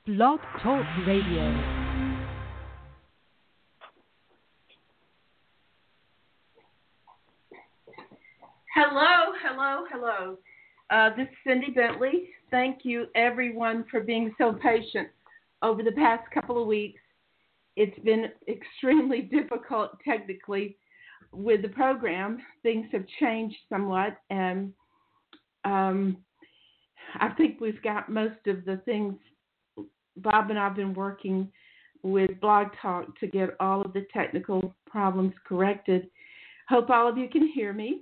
Blog Talk Radio. Hello, hello, hello. This is Cindy Bentley. Thank you, everyone, for being so patient over the past couple of weeks. It's been extremely difficult technically with the program. Things have changed somewhat, and I think we've got most of the things. Bob and I have been working with Blog Talk to get all of the technical problems corrected. Hope all of you can hear me.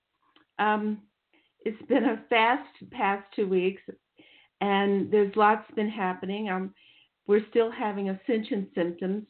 It's been a fast past 2 weeks, and there's lots been happening. We're still having ascension symptoms.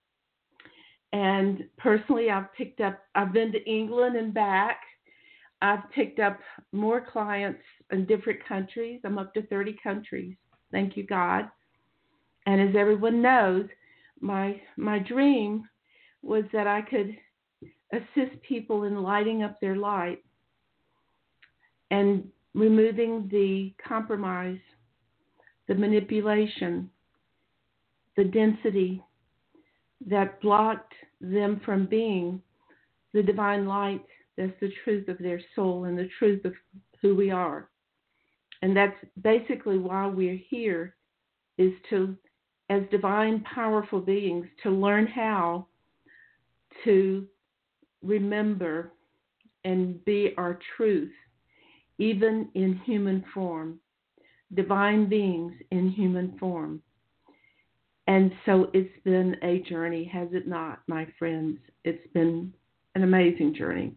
And personally, I've been to England and back. I've picked up more clients in different countries. I'm up to 30 countries. Thank you, God. And as everyone knows, my dream was that I could assist people in lighting up their light and removing the compromise, the manipulation, the density that blocked them from being the divine light that's the truth of their soul and the truth of who we are. And that's basically why we're here, is to, as divine, powerful beings, to learn how to remember and be our truth, even in human form, divine beings in human form. And so it's been a journey, has it not, my friends? It's been an amazing journey.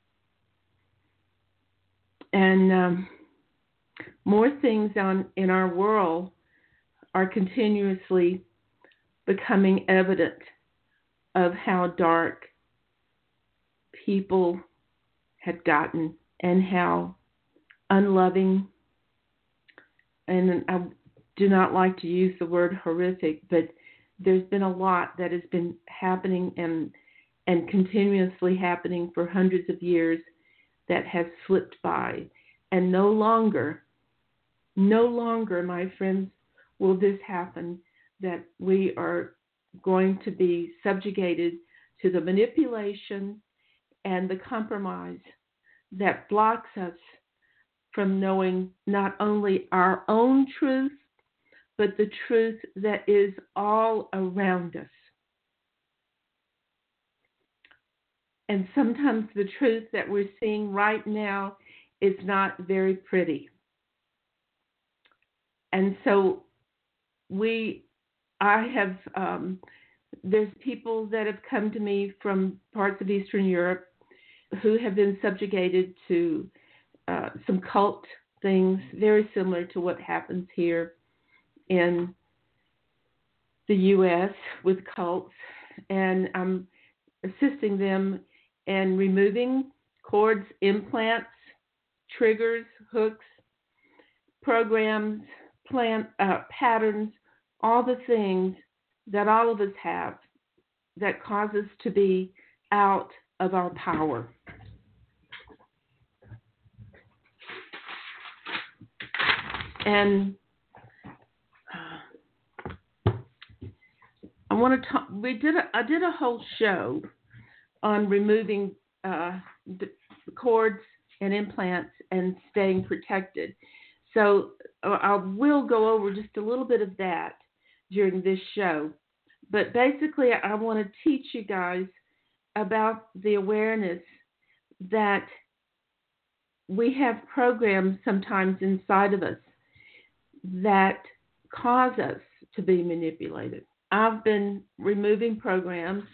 And more things in our world are continuously becoming evident of how dark people had gotten and how unloving, and I do not like to use the word horrific, but there's been a lot that has been happening and continuously happening for hundreds of years that has slipped by. And no longer, my friends, will this happen, that we are going to be subjugated to the manipulation and the compromise that blocks us from knowing not only our own truth, but the truth that is all around us. And sometimes the truth that we're seeing right now is not very pretty. And so there's people that have come to me from parts of Eastern Europe who have been subjugated to some cult things, very similar to what happens here in the U.S. with cults. And I'm assisting them in removing cords, implants, triggers, hooks, programs, patterns, all the things that all of us have that cause us to be out of our power. And I want to talk. I did a whole show on removing the cords and implants and staying protected. So I will go over just a little bit of that during this show. But basically, I want to teach you guys about the awareness that we have programs sometimes inside of us that cause us to be manipulated. I've been removing programs.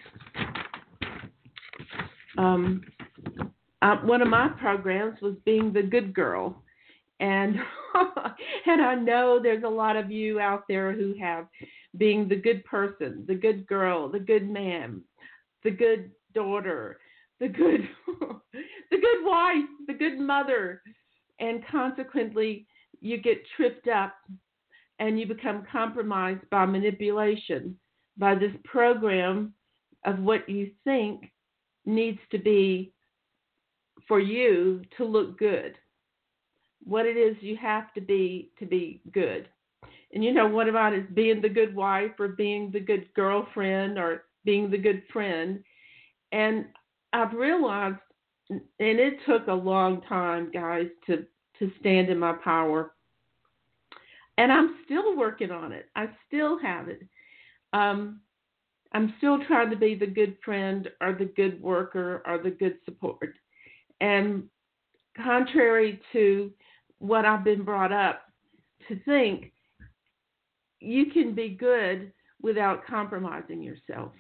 One of my programs was being the good girl. And and I know there's a lot of you out there who have being the good person, the good girl, the good man, the good daughter, the good wife, the good mother. And consequently, you get tripped up and you become compromised by manipulation, by this program of what you think needs to be for you to look good, what it is you have to be good. And what about is being the good wife or being the good girlfriend or being the good friend. And I've realized, and it took a long time, guys, to stand in my power. And I'm still working on it. I still have it. I'm still trying to be the good friend or the good worker or the good support. And contrary to what I've been brought up to think, you can be good without compromising yourself.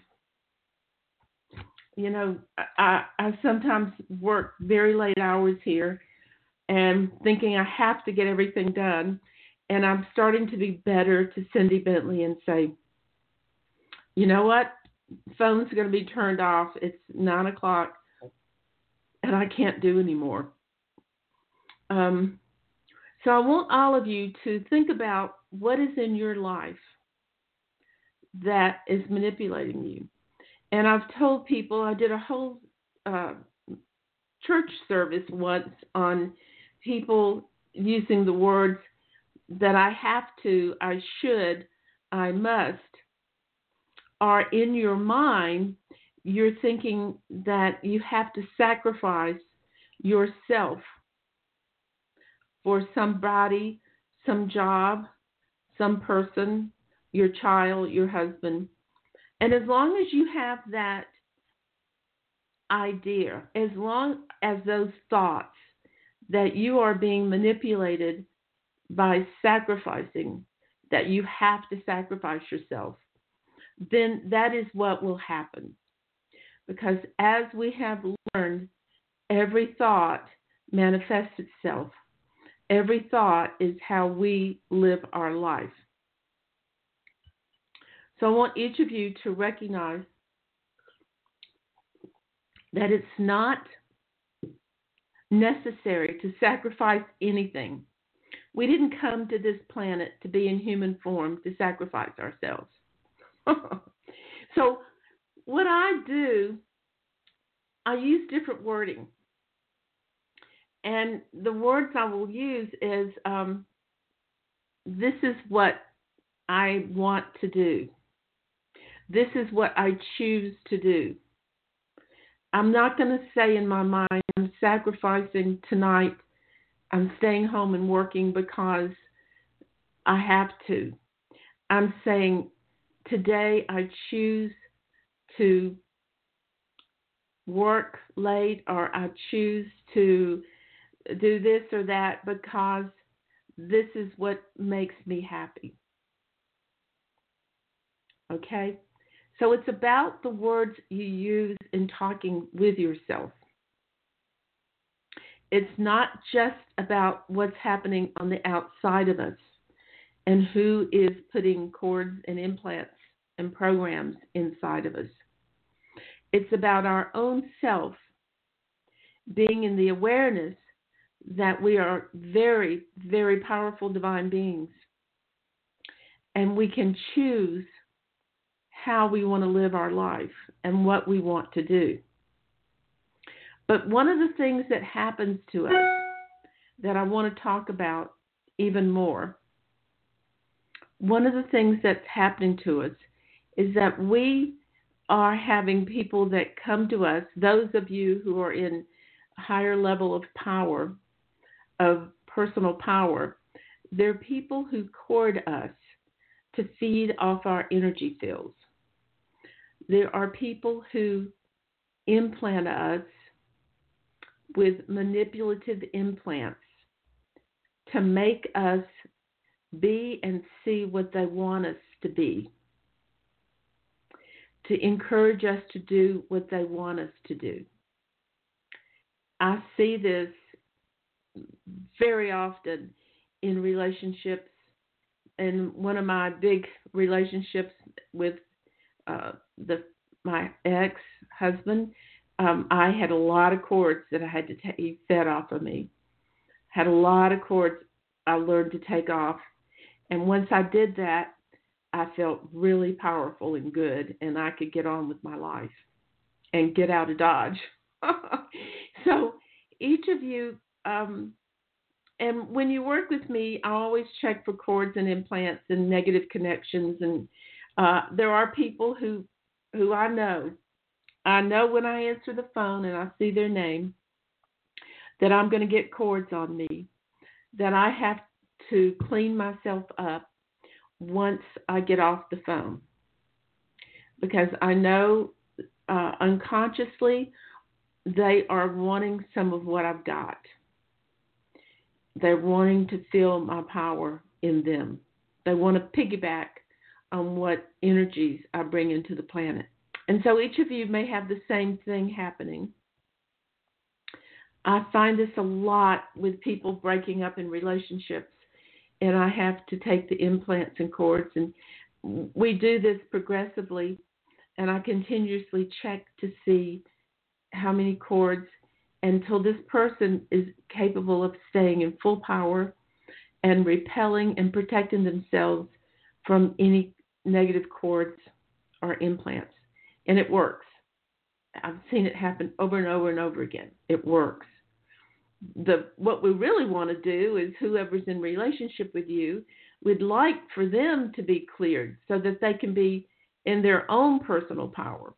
I sometimes work very late hours here and thinking I have to get everything done. And I'm starting to be better to Cindy Bentley and say, you know what? Phone's going to be turned off. It's 9 o'clock and I can't do anymore. So I want all of you to think about what is in your life that is manipulating you. And I've told people, I did a whole church service once on people using the words that I have to, I should, I must, are in your mind. You're thinking that you have to sacrifice yourself for somebody, some job, some person, your child, your husband. And as long as you have that idea, as long as those thoughts that you are being manipulated by sacrificing, that you have to sacrifice yourself, then that is what will happen. Because as we have learned, every thought manifests itself. Every thought is how we live our life. So I want each of you to recognize that it's not necessary to sacrifice anything. We didn't come to this planet to be in human form to sacrifice ourselves. So what I do, I use different wording. And the words I will use is, this is what I want to do. This is what I choose to do. I'm not going to say in my mind, I'm sacrificing tonight. I'm staying home and working because I have to. I'm saying today I choose to work late, or I choose to do this or that because this is what makes me happy. Okay? So it's about the words you use in talking with yourself. It's not just about what's happening on the outside of us and who is putting cords and implants and programs inside of us. It's about our own self being in the awareness that we are very, very powerful divine beings. And we can choose how we want to live our life and what we want to do. But one of the things that happens to us that I want to talk about even more, one of the things that's happening to us is that we are having people that come to us, those of you who are in a higher level of power, of personal power, they're people who court us to feed off our energy fields. There are people who implant us with manipulative implants to make us be and see what they want us to be, to encourage us to do what they want us to do. I see this very often in relationships. And one of my big relationships with my ex-husband, I had a lot of cords that I had to take fed off of me. Had a lot of cords I learned to take off. And once I did that, I felt really powerful and good, and I could get on with my life and get out of Dodge. So each of you, And when you work with me, I always check for cords and implants and negative connections. And there are people who I know. I know when I answer the phone and I see their name that I'm going to get cords on me, that I have to clean myself up once I get off the phone. Because I know unconsciously they are wanting some of what I've got. They're wanting to feel my power in them. They want to piggyback on what energies I bring into the planet. And so each of you may have the same thing happening. I find this a lot with people breaking up in relationships, and I have to take the implants and cords, and we do this progressively, and I continuously check to see how many cords until this person is capable of staying in full power and repelling and protecting themselves from any negative cords or implants. And it works. I've seen it happen over and over and over again. It works. What we really want to do is whoever's in relationship with you would like for them to be cleared so that they can be in their own personal power.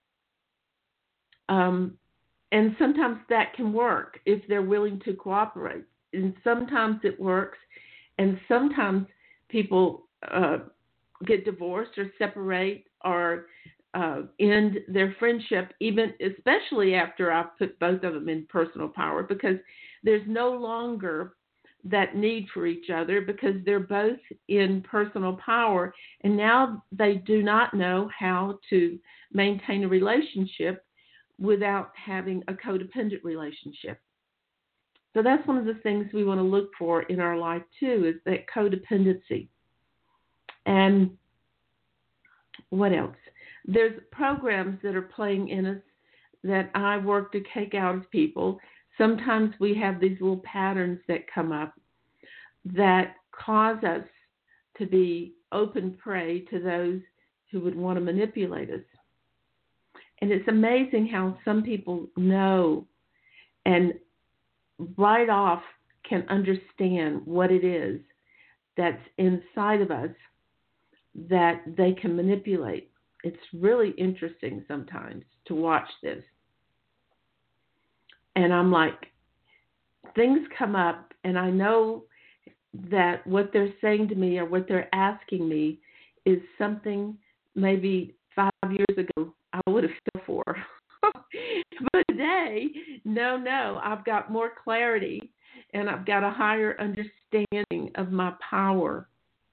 And sometimes that can work if they're willing to cooperate. And sometimes it works. And sometimes people get divorced or separate or end their friendship, even especially after I've put both of them in personal power, because there's no longer that need for each other because they're both in personal power. And now they do not know how to maintain a relationship without having a codependent relationship. So that's one of the things we want to look for in our life too, is that codependency. And what else? There's programs that are playing in us that I work to take out of people. Sometimes we have these little patterns that come up that cause us to be open prey to those who would want to manipulate us. And it's amazing how some people know and right off can understand what it is that's inside of us that they can manipulate. It's really interesting sometimes to watch this. And I'm like, things come up and I know that what they're saying to me or what they're asking me is something maybe 5 years ago I would have fell for. But today, no, I've got more clarity and I've got a higher understanding of my power.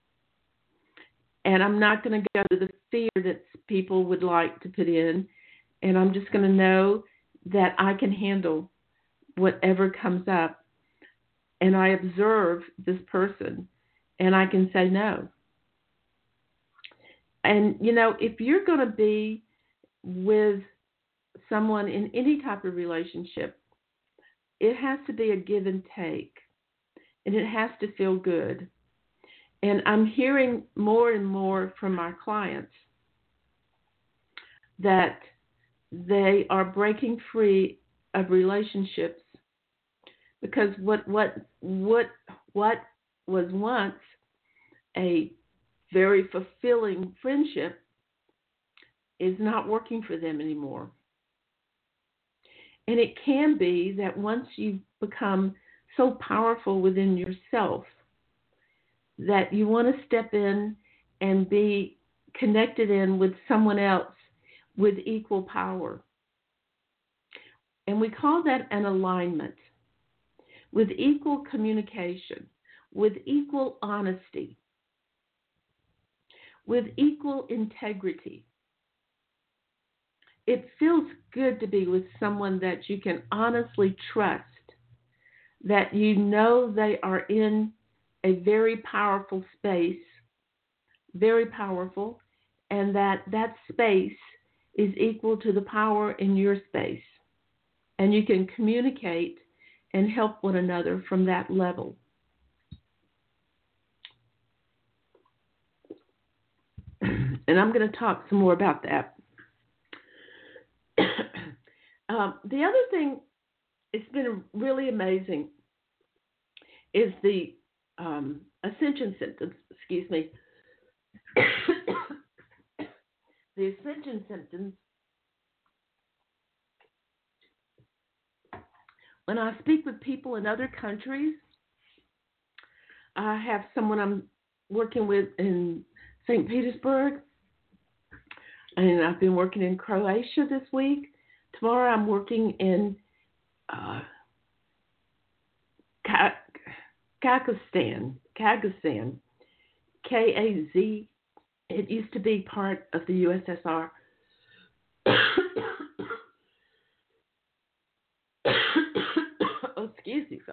And I'm not going to go to the fear that people would like to put in. And I'm just going to know that I can handle whatever comes up. And I observe this person and I can say no. And, if you're going to be with someone in any type of relationship, it has to be a give and take. And it has to feel good. And I'm hearing more and more from my clients that they are breaking free of relationships because what was once a very fulfilling friendship is not working for them anymore. And it can be that once you become so powerful within yourself that you want to step in and be connected in with someone else with equal power. And we call that an alignment, with equal communication, with equal honesty, with equal integrity. It feels good to be with someone that you can honestly trust, that you know they are in a very powerful space, very powerful, and that space is equal to the power in your space. And you can communicate and help one another from that level. And I'm going to talk some more about that. The other thing, it's been really amazing, is the ascension symptoms. Excuse me. The ascension symptoms. When I speak with people in other countries, I have someone I'm working with in St. Petersburg, and I've been working in Croatia this week. Tomorrow I'm working in Kazakhstan, K-A-Z. It used to be part of the USSR. Oh, excuse me.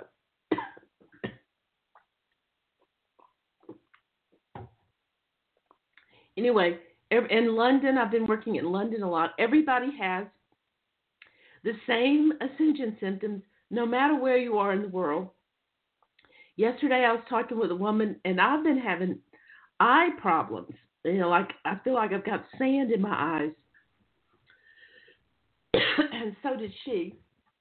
Anyway, in London, I've been working in London a lot. Everybody has the same ascension symptoms, no matter where you are in the world. Yesterday, I was talking with a woman, and I've been having eye problems. Like I feel like I've got sand in my eyes. And so did she.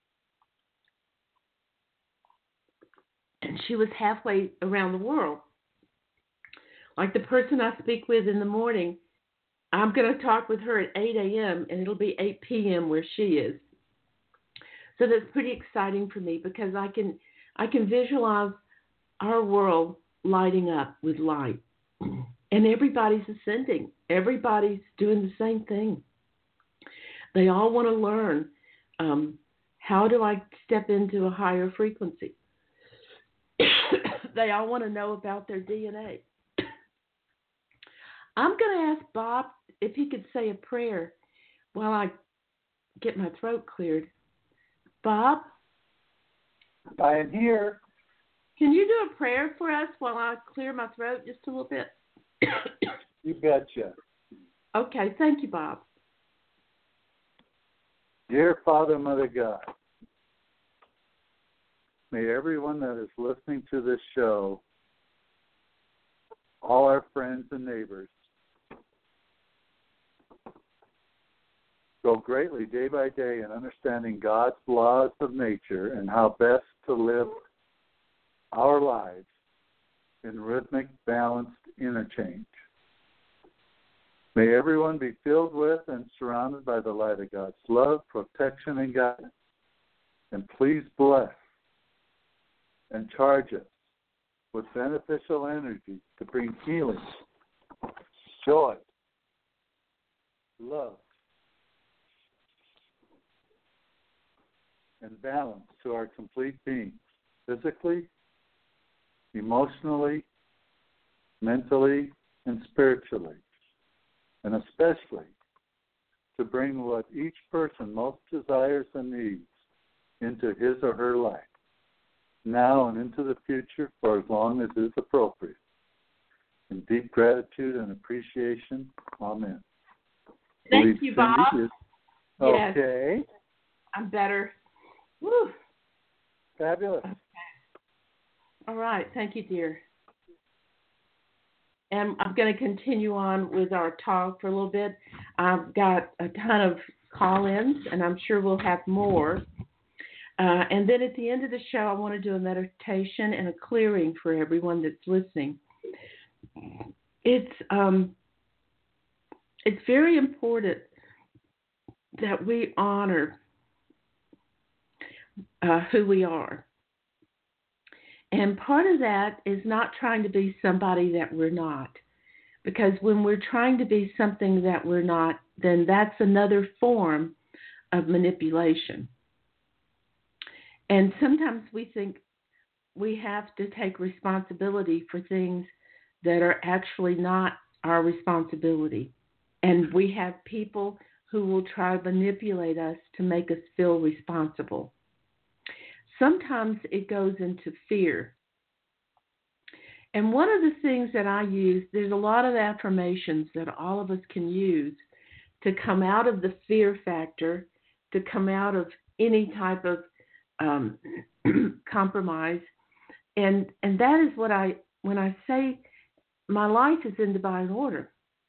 And she was halfway around the world. Like the person I speak with in the morning, I'm going to talk with her at 8 a.m. and it'll be 8 p.m. where she is. So that's pretty exciting for me because I can visualize our world lighting up with light. And everybody's ascending. Everybody's doing the same thing. They all want to learn, how do I step into a higher frequency? They all want to know about their DNA. I'm going to ask Bob if he could say a prayer while I get my throat cleared. Bob? I am here. Can you do a prayer for us while I clear my throat just a little bit? You betcha. Okay, thank you, Bob. Dear Father, Mother God, may everyone that is listening to this show, all our friends and neighbors, grow greatly day by day in understanding God's laws of nature and how best to live our lives in rhythmic, balanced interchange. May everyone be filled with and surrounded by the light of God's love, protection, and guidance. And please bless and charge us with beneficial energy to bring healing, joy, love, and balance to our complete beings, physically, emotionally, mentally, and spiritually, and especially to bring what each person most desires and needs into his or her life, now and into the future for as long as is appropriate. In deep gratitude and appreciation, amen. Thank you, Bob. Okay. Yes. I'm better. Woo. Fabulous. Okay. All right. Thank you, dear. And I'm going to continue on with our talk for a little bit. I've got a ton of call-ins, and I'm sure we'll have more. And then at the end of the show, I want to do a meditation and a clearing for everyone that's listening. It's very important that we honor who we are. And part of that is not trying to be somebody that we're not. Because when we're trying to be something that we're not, then that's another form of manipulation. And sometimes we think we have to take responsibility for things that are actually not our responsibility. And we have people who will try to manipulate us to make us feel responsible. Sometimes it goes into fear. And one of the things that I use, there's a lot of affirmations that all of us can use to come out of the fear factor, to come out of any type of compromise. And that is what when I say my life is in divine order.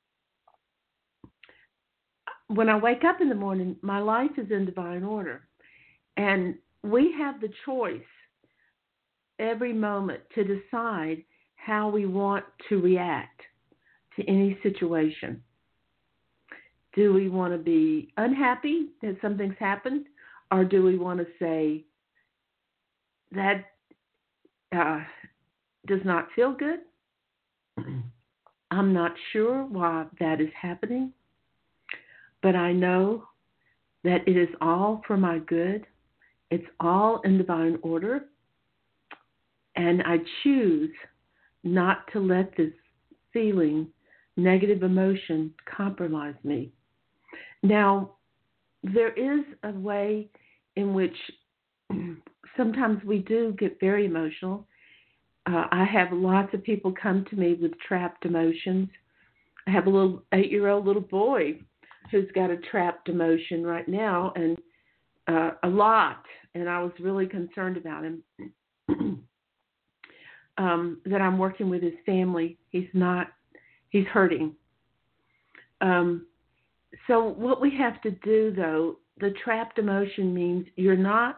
When I wake up in the morning, my life is in divine order. And we have the choice every moment to decide how we want to react to any situation. Do we want to be unhappy that something's happened? Or do we want to say, that does not feel good? I'm not sure why that is happening, but I know that it is all for my good. It's all in divine order. And I choose not to let this feeling, negative emotion, compromise me. Now, there is a way in which sometimes we do get very emotional. I have lots of people come to me with trapped emotions. I have a little 8-year-old little boy who's got a trapped emotion right now, and a lot. And I was really concerned about him. That I'm working with his family. He's hurting. So what we have to do, though, the trapped emotion means you're not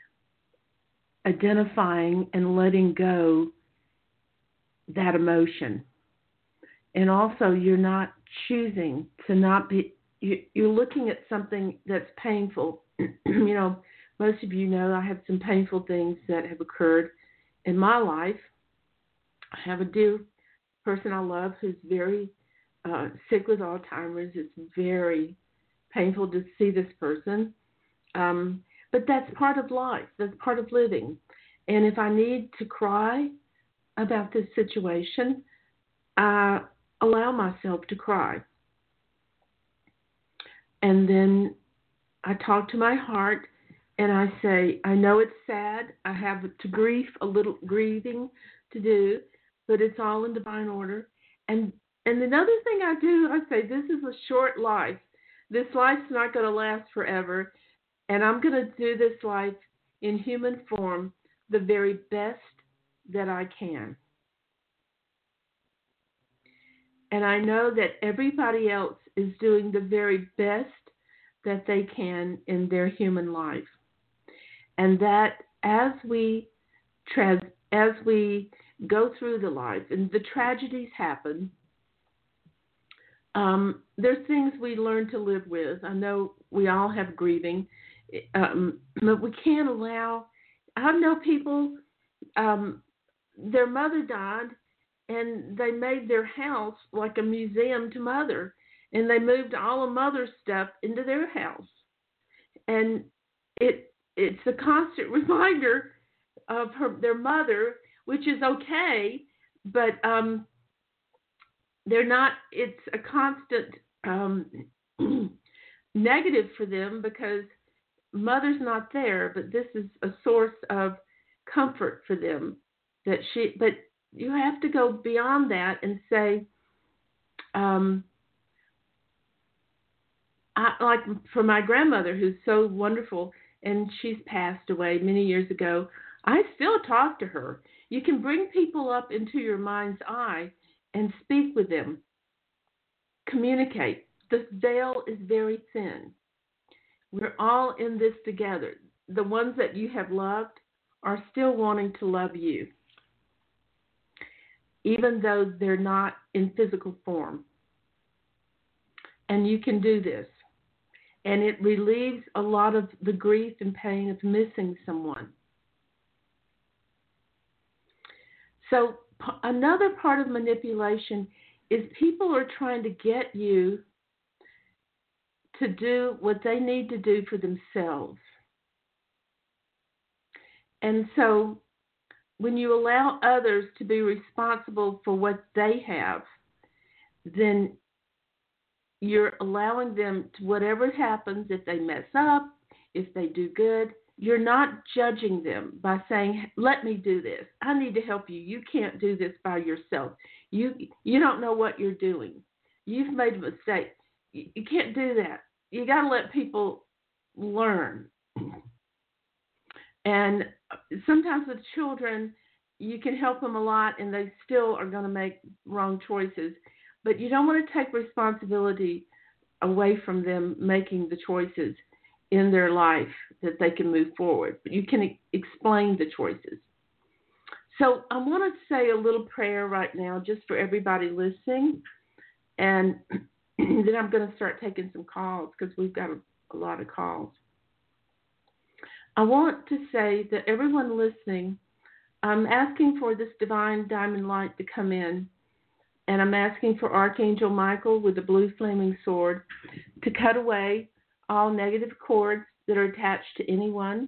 identifying and letting go that emotion. And also you're not choosing to not be, you're looking at something that's painful. Most of you know I have some painful things that have occurred in my life. I have a dear person I love who's very sick with Alzheimer's. It's very painful to see this person. But that's part of life. That's part of living. And if I need to cry about this situation, I allow myself to cry. And then I talk to my heart and I say, I know it's sad. I have to grieve, a little grieving to do, but it's all in divine order. And another thing I do, I say, this is a short life. This life's not going to last forever. And I'm going to do this life in human form the very best that I can. And I know that everybody else is doing the very best that they can in their human life. And that as we go through the life and the tragedies happen, there's things we learn to live with. I know we all have grieving, but we can't allow. I know people, their mother died, and they made their house like a museum to Mother, and they moved all of Mother's stuff into their house, and it's a constant reminder of their mother, which is okay, but they're not. It's a constant negative for them because Mother's not there, but this is a source of comfort for them. But you have to go beyond that and say, like for my grandmother, who's so wonderful, and she's passed away many years ago, I still talk to her. You can bring people up into your mind's eye and speak with them. Communicate. The veil is very thin. We're all in this together. The ones that you have loved are still wanting to love you, even though they're not in physical form. And you can do this. And it relieves a lot of the grief and pain of missing someone. So another part of manipulation is people are trying to get you to do what they need to do for themselves. And so when you allow others to be responsible for what they have, then you're allowing them to, whatever happens, if they mess up, if they do good, you're not judging them by saying, let me do this. I need to help you. You can't do this by yourself. You don't know what you're doing. You've made a mistake. You can't do that. You got to let people learn. And sometimes with children, you can help them a lot and they still are going to make wrong choices. But you don't want to take responsibility away from them making the choices in their life that they can move forward. But you can explain the choices. So I want to say a little prayer right now just for everybody listening. And then I'm going to start taking some calls because we've got a lot of calls. I want to say that everyone listening, I'm asking for this divine diamond light to come in. And I'm asking for Archangel Michael with the blue flaming sword to cut away all negative cords that are attached to anyone.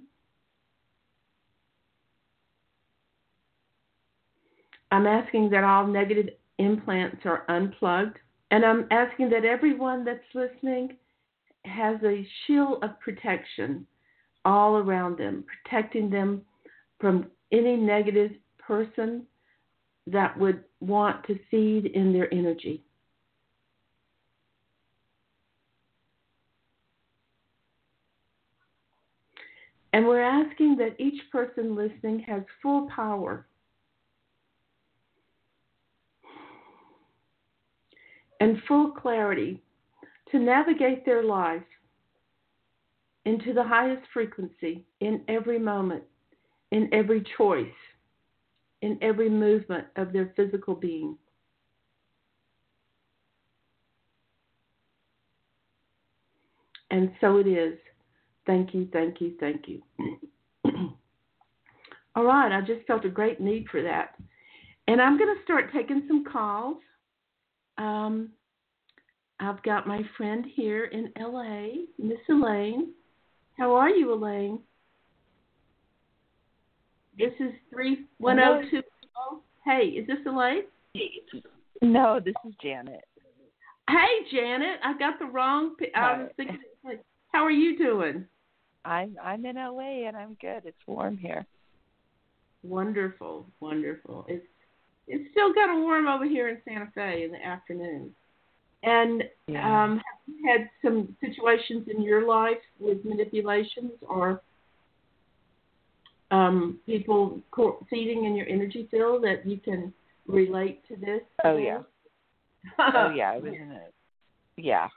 I'm asking that all negative implants are unplugged. And I'm asking that everyone that's listening has a shield of protection all around them, protecting them from any negative person that would want to feed in their energy. And we're asking that each person listening has full power and full clarity to navigate their life into the highest frequency in every moment, in every choice, in every movement of their physical being. And so it is. Thank you, thank you, thank you. All right, I just felt a great need for that. And I'm going to start taking some calls. I've got my friend here in LA, Miss Elaine. How are you, Elaine? This is 31020. Hey, is this Elaine? No, this is Janet. Hey, Janet. I got the wrong. I was thinking. How are you doing? I'm in LA and I'm good. It's warm here. Wonderful, wonderful. It's still kind of warm over here in Santa Fe in the afternoon. And have you had some situations in your life with manipulations or people feeding in your energy field that you can relate to this? Oh, yeah. Oh, yeah. I was in a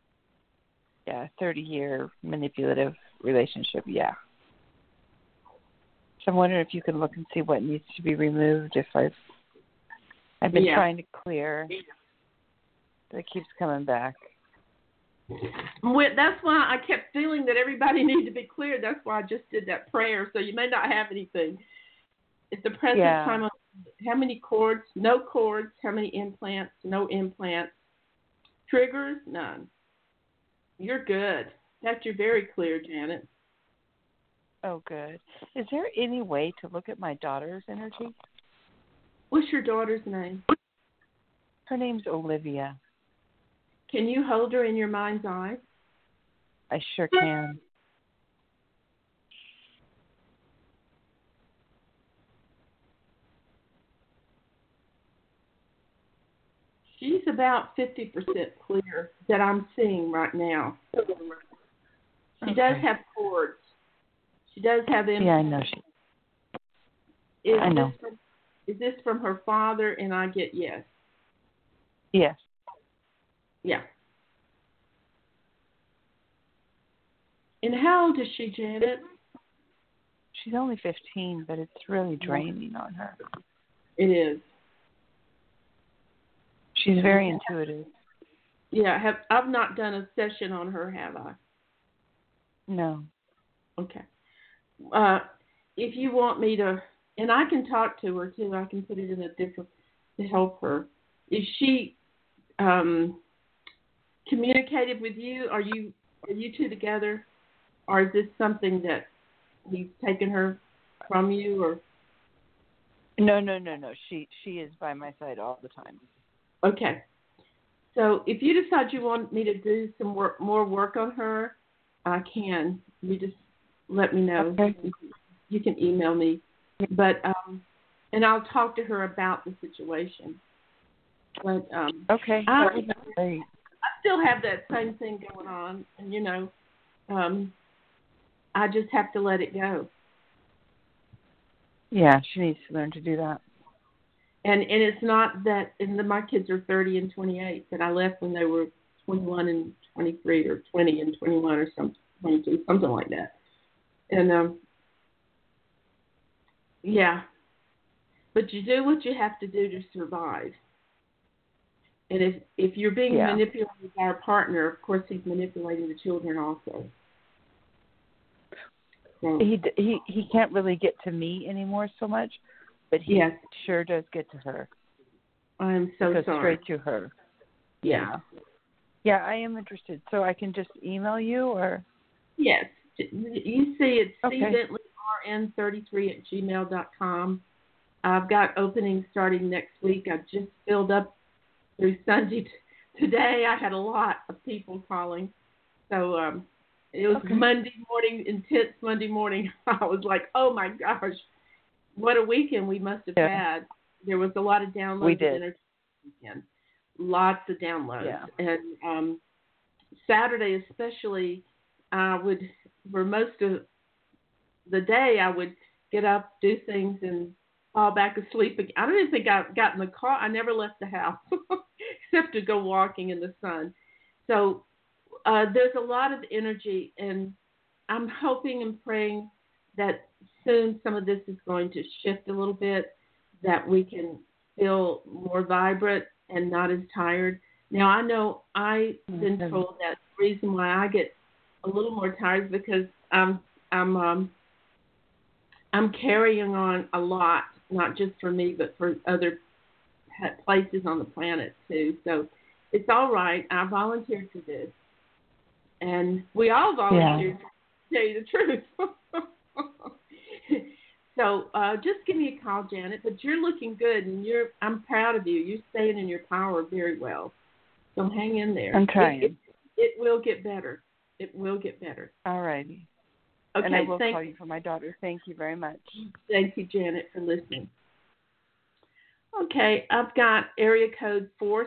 30-year manipulative relationship, yeah. So I'm wondering if you can look and see what needs to be removed. If I've been trying to clear, but it keeps coming back. Well, that's why I kept feeling that everybody needed to be cleared. That's why I just did that prayer. So you may not have anything. At the present time, how many cords? No cords. How many implants? No implants. Triggers? None. You're good. That you're very clear, Janet. Oh, good. Is there any way to look at my daughter's energy? What's your daughter's name? Her name's Olivia. Can you hold her in your mind's eye? I sure can. She's about 50% clear that I'm seeing right now. She does have cords. She does have implants. Yeah, I know. I know. Is this from her father? And I get yes. Yes. Yeah. And how old is she, Janet? She's only 15, but it's really draining on her. It is. She's very intuitive. Yeah, I've not done a session on her, have I? No. Okay. If you want me to, and I can talk to her too. I can put it in a different to help her. Is she communicated with you? Are you two together, or is this something that he's taken her from you? Or No. She is by my side all the time. Okay. So if you decide you want me to do some more work on her, I can. You just let me know. Okay. You can email me. But and I'll talk to her about the situation. But okay. I Great. still have that same thing going on, and I just have to let it go. Yeah, she needs to learn to do that. And it's not that, and my kids are 30 and 28, that I left when they were 21 and 23 or 20 and 21 or something, 22, something like that. And, yeah. But you do what you have to do to survive. And if you're being manipulated by our partner, of course he's manipulating the children also. So, he can't really get to me anymore so much, but he sure does get to her. I'm so sorry. Straight to her. Yeah. Yeah, I am interested. So I can just email you, or? Yes. You see it's cbentley.rn33@gmail.com. I've got openings starting next week. I've just filled up through Sunday. Today I had a lot of people calling. So it was Monday morning, intense Monday morning. I was like, oh my gosh, what a weekend we must have had. There was a lot of downloads. We did. Weekend. Lots of downloads. Yeah. And Saturday especially, for most of the day, I would get up, do things, and fall back asleep again. I don't even think I got in the car. I never left the house except to go walking in the sun. So there's a lot of energy, and I'm hoping and praying that soon some of this is going to shift a little bit, that we can feel more vibrant and not as tired. Now, I know I've been told that the reason why I get a little more tired is because I'm carrying on a lot, not just for me, but for other places on the planet too. So it's all right. I volunteered for this, and we all volunteered. To tell you the truth. So just give me a call, Janet. But you're looking good, and I'm proud of you. You're staying in your power very well. So hang in there. I'm trying. It will get better. It will get better. All righty. Okay, and I will call you for my daughter. Thank you very much. Thank you, Janet, for listening. Okay, I've got area code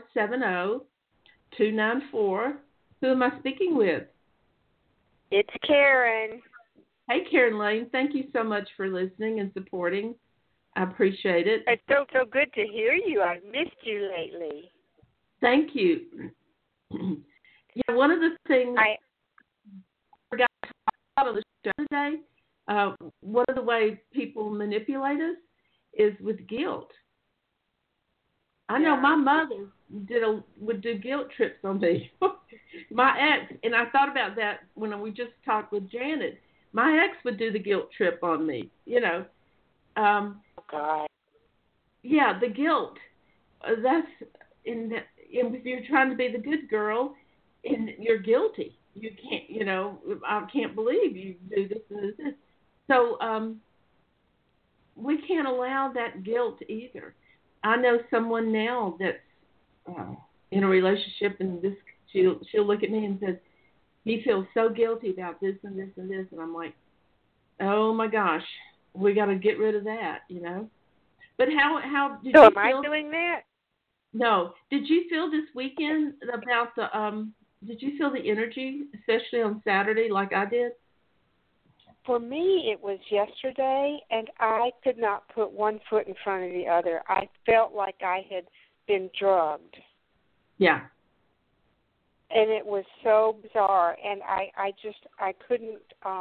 470-294. Who am I speaking with? It's Karen. Hey, Karen Lane. Thank you so much for listening and supporting. I appreciate it. It's so good to hear you. I've missed you lately. Thank you. Yeah, one of the things I forgot to talk about on the show today, one of the ways people manipulate us is with guilt. I know my mother would do guilt trips on me. My ex, and I thought about that when we just talked with Janet. My ex would do the guilt trip on me, you know. God. Yeah, the guilt. That's if you're trying to be the good girl, and you're guilty. You can't, you know. I can't believe you do this and this. So we can't allow that guilt either. I know someone now that's in a relationship, and she'll look at me and says, he feels so guilty about this and this and this, and I'm like, oh my gosh, we got to get rid of that, you know. But how did you am feel? I doing that? No. Did you feel this weekend about the? Did you feel the energy, especially on Saturday, like I did? For me, it was yesterday, and I could not put one foot in front of the other. I felt like I had been drugged. Yeah. And it was so bizarre, and I just couldn't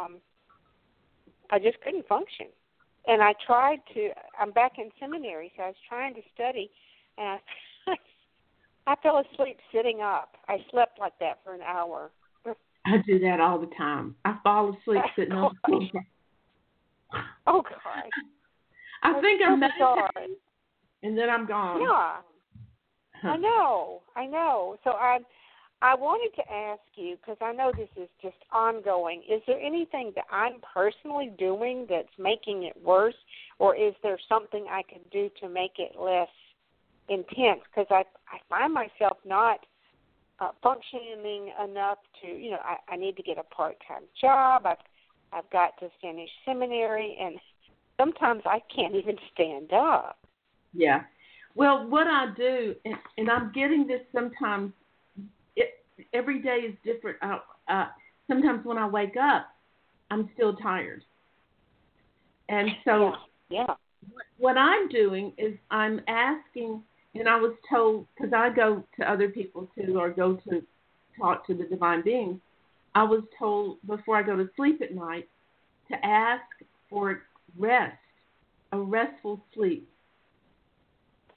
function. And I tried to. I'm back in seminary, so I was trying to study, and I fell asleep sitting up. I slept like that for an hour. I do that all the time. I fall asleep sitting on the floor. Oh God! I think I'm meditating, and then I'm gone. Yeah, I know. So I wanted to ask you, because I know this is just ongoing, is there anything that I'm personally doing that's making it worse, or is there something I can do to make it less intense? Because I find myself not functioning enough to, I need to get a part-time job. I've got to finish seminary, and sometimes I can't even stand up. Yeah. Well, what I do, and I'm getting this sometimes, every day is different. Sometimes when I wake up, I'm still tired. And so what I'm doing is I'm asking, and I was told, because I go to other people too, or go to talk to the divine beings, I was told before I go to sleep at night to ask for rest, a restful sleep.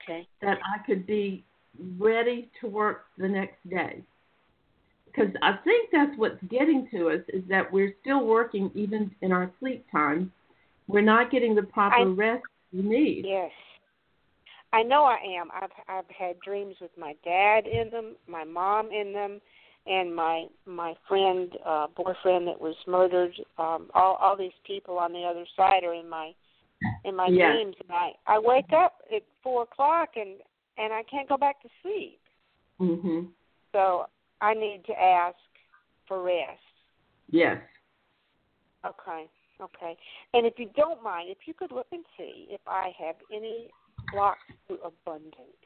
that I could be ready to work the next day. Because I think that's what's getting to us, is that we're still working even in our sleep time. We're not getting the proper rest we need. Yes. I know I am. I've had dreams with my dad in them, my mom in them, and my friend, boyfriend that was murdered. All these people on the other side are in my dreams. And I wake up at 4:00 and I can't go back to sleep. Mhm. So I need to ask for rest. Yes. Okay. And if you don't mind, if you could look and see if I have any blocks to abundance.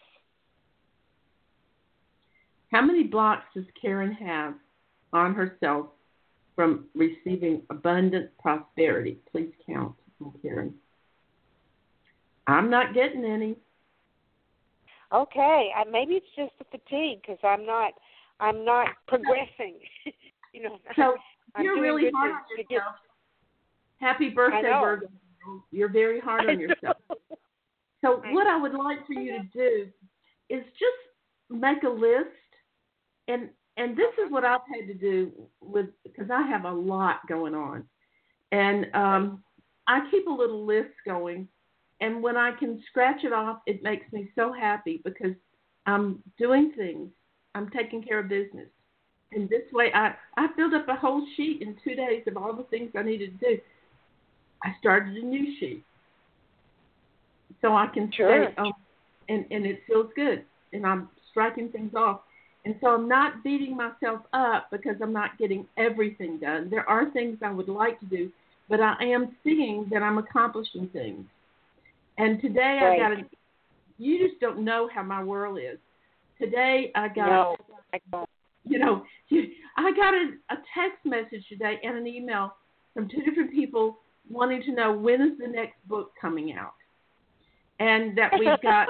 How many blocks does Karen have on herself from receiving abundant prosperity? Please count, Karen. I'm not getting any. Okay, maybe it's just the fatigue because I'm not progressing. So I'm you're doing really good hard on to yourself. Happy birthday, Virgo. You're very hard on yourself. So what I would like for you to do is just make a list, and this is what I've had to do because I have a lot going on, and I keep a little list going, and when I can scratch it off, it makes me so happy because I'm doing things, I'm taking care of business, and this way I filled up a whole sheet in 2 days of all the things I needed to do. I started a new sheet. So I can say, and it feels good, and I'm striking things off. And so I'm not beating myself up because I'm not getting everything done. There are things I would like to do, but I am seeing that I'm accomplishing things. And today I got you just don't know how my world is. Today I got, no, I don't. I got a text message today and an email from 2 different people wanting to know when is the next book coming out. And that we've got,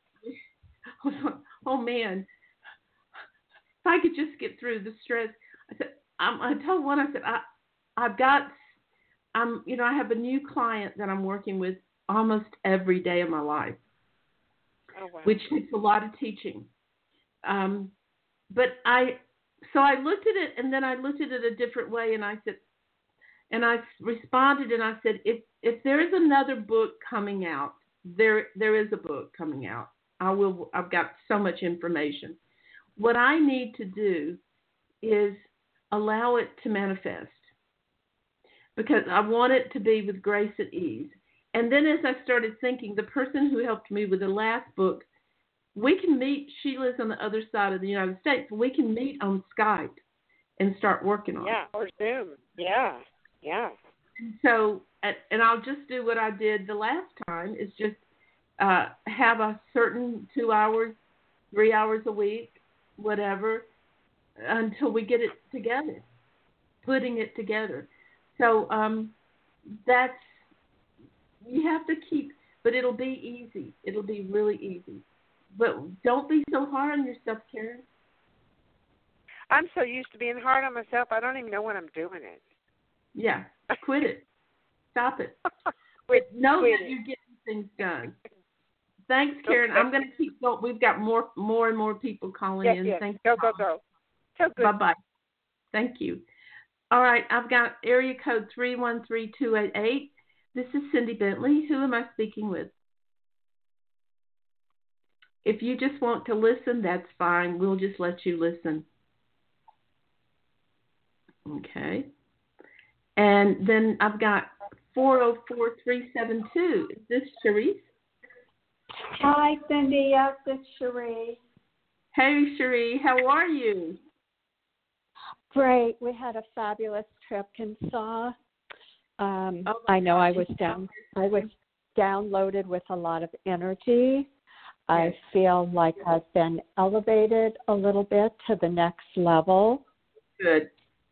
oh man, if I could just get through the stress. I said, I told one, I said, I have a new client that I'm working with almost every day of my life, which takes a lot of teaching. But I looked at it, and then I looked at it a different way, and I said, and I responded, and I said, if there is another book coming out, there is a book coming out. I've got so much information. What I need to do is allow it to manifest because I want it to be with grace and ease. And then as I started thinking, the person who helped me with the last book, we can meet. She lives on the other side of the United States. We can meet on Skype and start working on it. Yeah, or Zoom. Yeah. So, and I'll just do what I did the last time, is just have a certain 2 hours, 3 hours a week, whatever, until we get it together, putting it together. So that's, you have to keep, but it'll be easy. It'll be really easy. But don't be so hard on yourself, Karen. I'm so used to being hard on myself, I don't even know when I'm doing it. Yeah, quit it. Stop it. Know that you're getting things done. Thanks, Karen. I'm going to keep going. We've got more and more people calling in. Yes. Thank you. Go. So good. Bye-bye. Thank you. All right, I've got area code 313288. This is Cindy Bentley. Who am I speaking with? If you just want to listen, that's fine. We'll just let you listen. Okay. And then I've got 404372. Is this Cherise? Hi, Cindy. Yes, it's Cherie. Hey, Cherie. How are you? Great. We had a fabulous trip in Saw. I know I was downloaded with a lot of energy. I feel like I've been elevated a little bit to the next level. Good.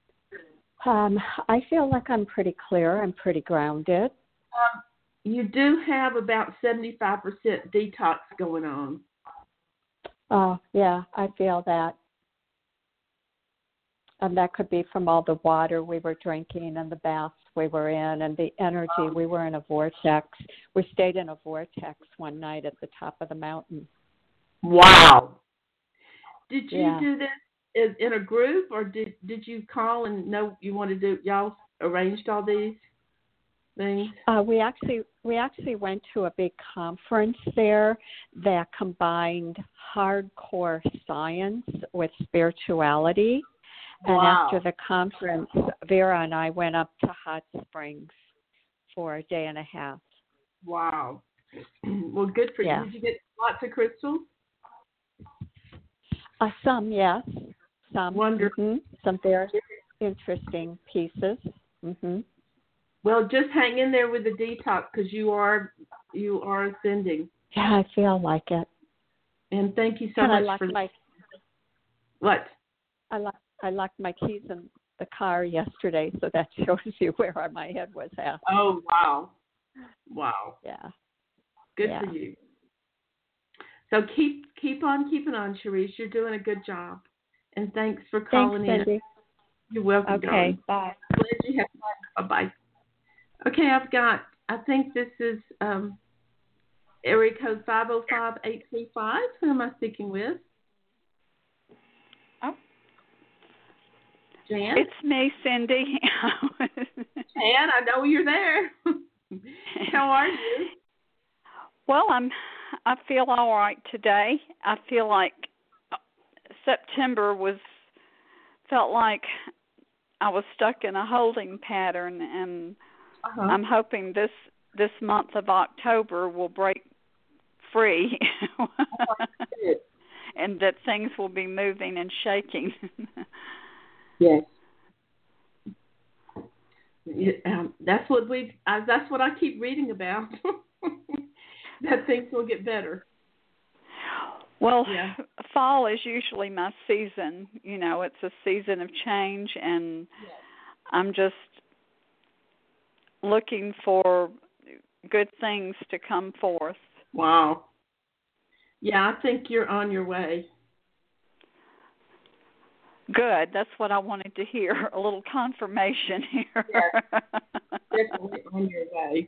I feel like I'm pretty clear. I'm pretty grounded. You do have about 75% detox going on. Oh, yeah, I feel that. And that could be from all the water we were drinking and the baths we were in and the energy. We were in a vortex. We stayed in a vortex one night at the top of the mountain. Wow. Did you do this in a group, or did you call and know you wanted to do, y'all arranged all these things? We actually went to a big conference there that combined hardcore science with spirituality. And after the conference, Vera and I went up to Hot Springs for a day and a half. Wow. Well, good for you. Did you get lots of crystals? Some, yes. Some. Wonderful. Mm-hmm. Some very interesting pieces. Mm-hmm. Well, just hang in there with the detox, because you are ascending. Yeah, I feel like it. And thank you so much for what? I locked my keys in the car yesterday, so that shows you where my head was at. Oh, wow. Wow. Yeah. Good for you. So keep on keeping on, Cherise. You're doing a good job. And thanks for calling in. Cindy. You're welcome. Okay, darling. bye. Glad you have fun. Bye-bye. Okay, I think this is area code 505-835. Who am I speaking with? Oh. Jan? It's me, Cindy. Jan, I know you're there. How are you? Well, I feel all right today. I feel like September felt like I was stuck in a holding pattern, and I'm hoping this month of October will break free and that things will be moving and shaking. Yes. That's what I keep reading about. That things will get better. Well, fall is usually my season. You know, it's a season of change, and I'm just looking for good things to come forth. Wow. Yeah, I think you're on your way. Good. That's what I wanted to hear, a little confirmation here. Yes. Definitely on your way.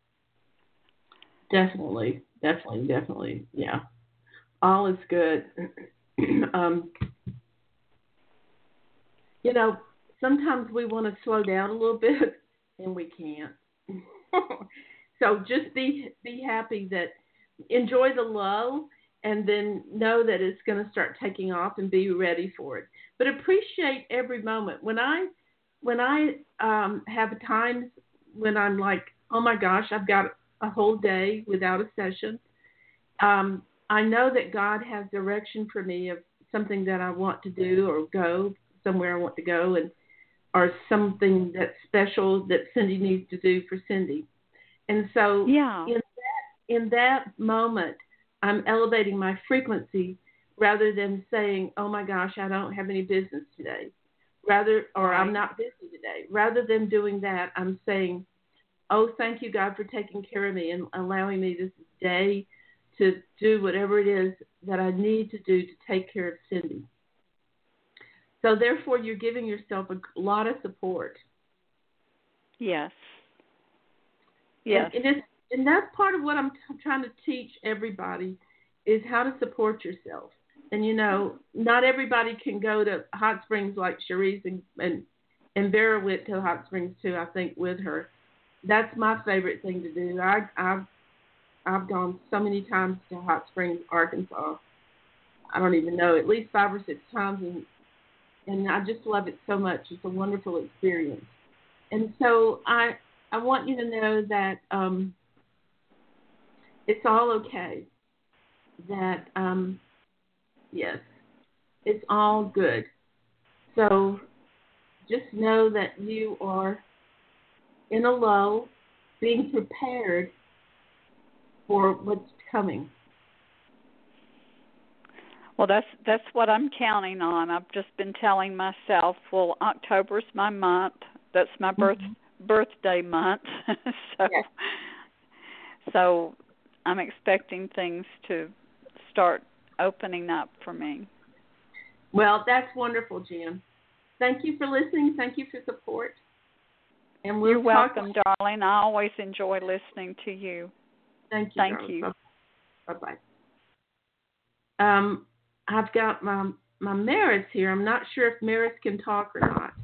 Definitely. Yeah. All is good. Sometimes we want to slow down a little bit, and we can't. So just be happy that, enjoy the lull, and then know that it's going to start taking off, and be ready for it. But appreciate every moment. When I have times when I'm like, oh my gosh, I've got a whole day without a session, I know that God has direction for me of something that I want to do, or go somewhere I want to go, or something that's special that Cindy needs to do for Cindy. And so in that moment, I'm elevating my frequency rather than saying, oh my gosh, I don't have any business today. I'm not busy today. Rather than doing that, I'm saying, oh, thank you, God, for taking care of me and allowing me this day to do whatever it is that I need to do to take care of Cindy. So therefore, you're giving yourself a lot of support. Yes. Yes. And that's part of what I'm trying to teach everybody, is how to support yourself. And, not everybody can go to Hot Springs like Cherise and Vera went to Hot Springs too, I think, with her. That's my favorite thing to do. I've gone so many times to Hot Springs, Arkansas. I don't even know, at least 5 or 6 times, and I just love it so much. It's a wonderful experience. And so I want you to know that it's all okay. That, yes, it's all good. So just know that you are in a lull, being prepared for what's coming. Well, that's what I'm counting on. I've just been telling myself, well, October's my month. That's my birthday month. So I'm expecting things to start opening up for me. Well, that's wonderful, Jan. thank you for listening. Thank you for support. And You're welcome, darling. I always enjoy listening to you. Thank you. Thank darling. you. Bye-bye. I've got my Maris here. I'm not sure if Maris can talk or not.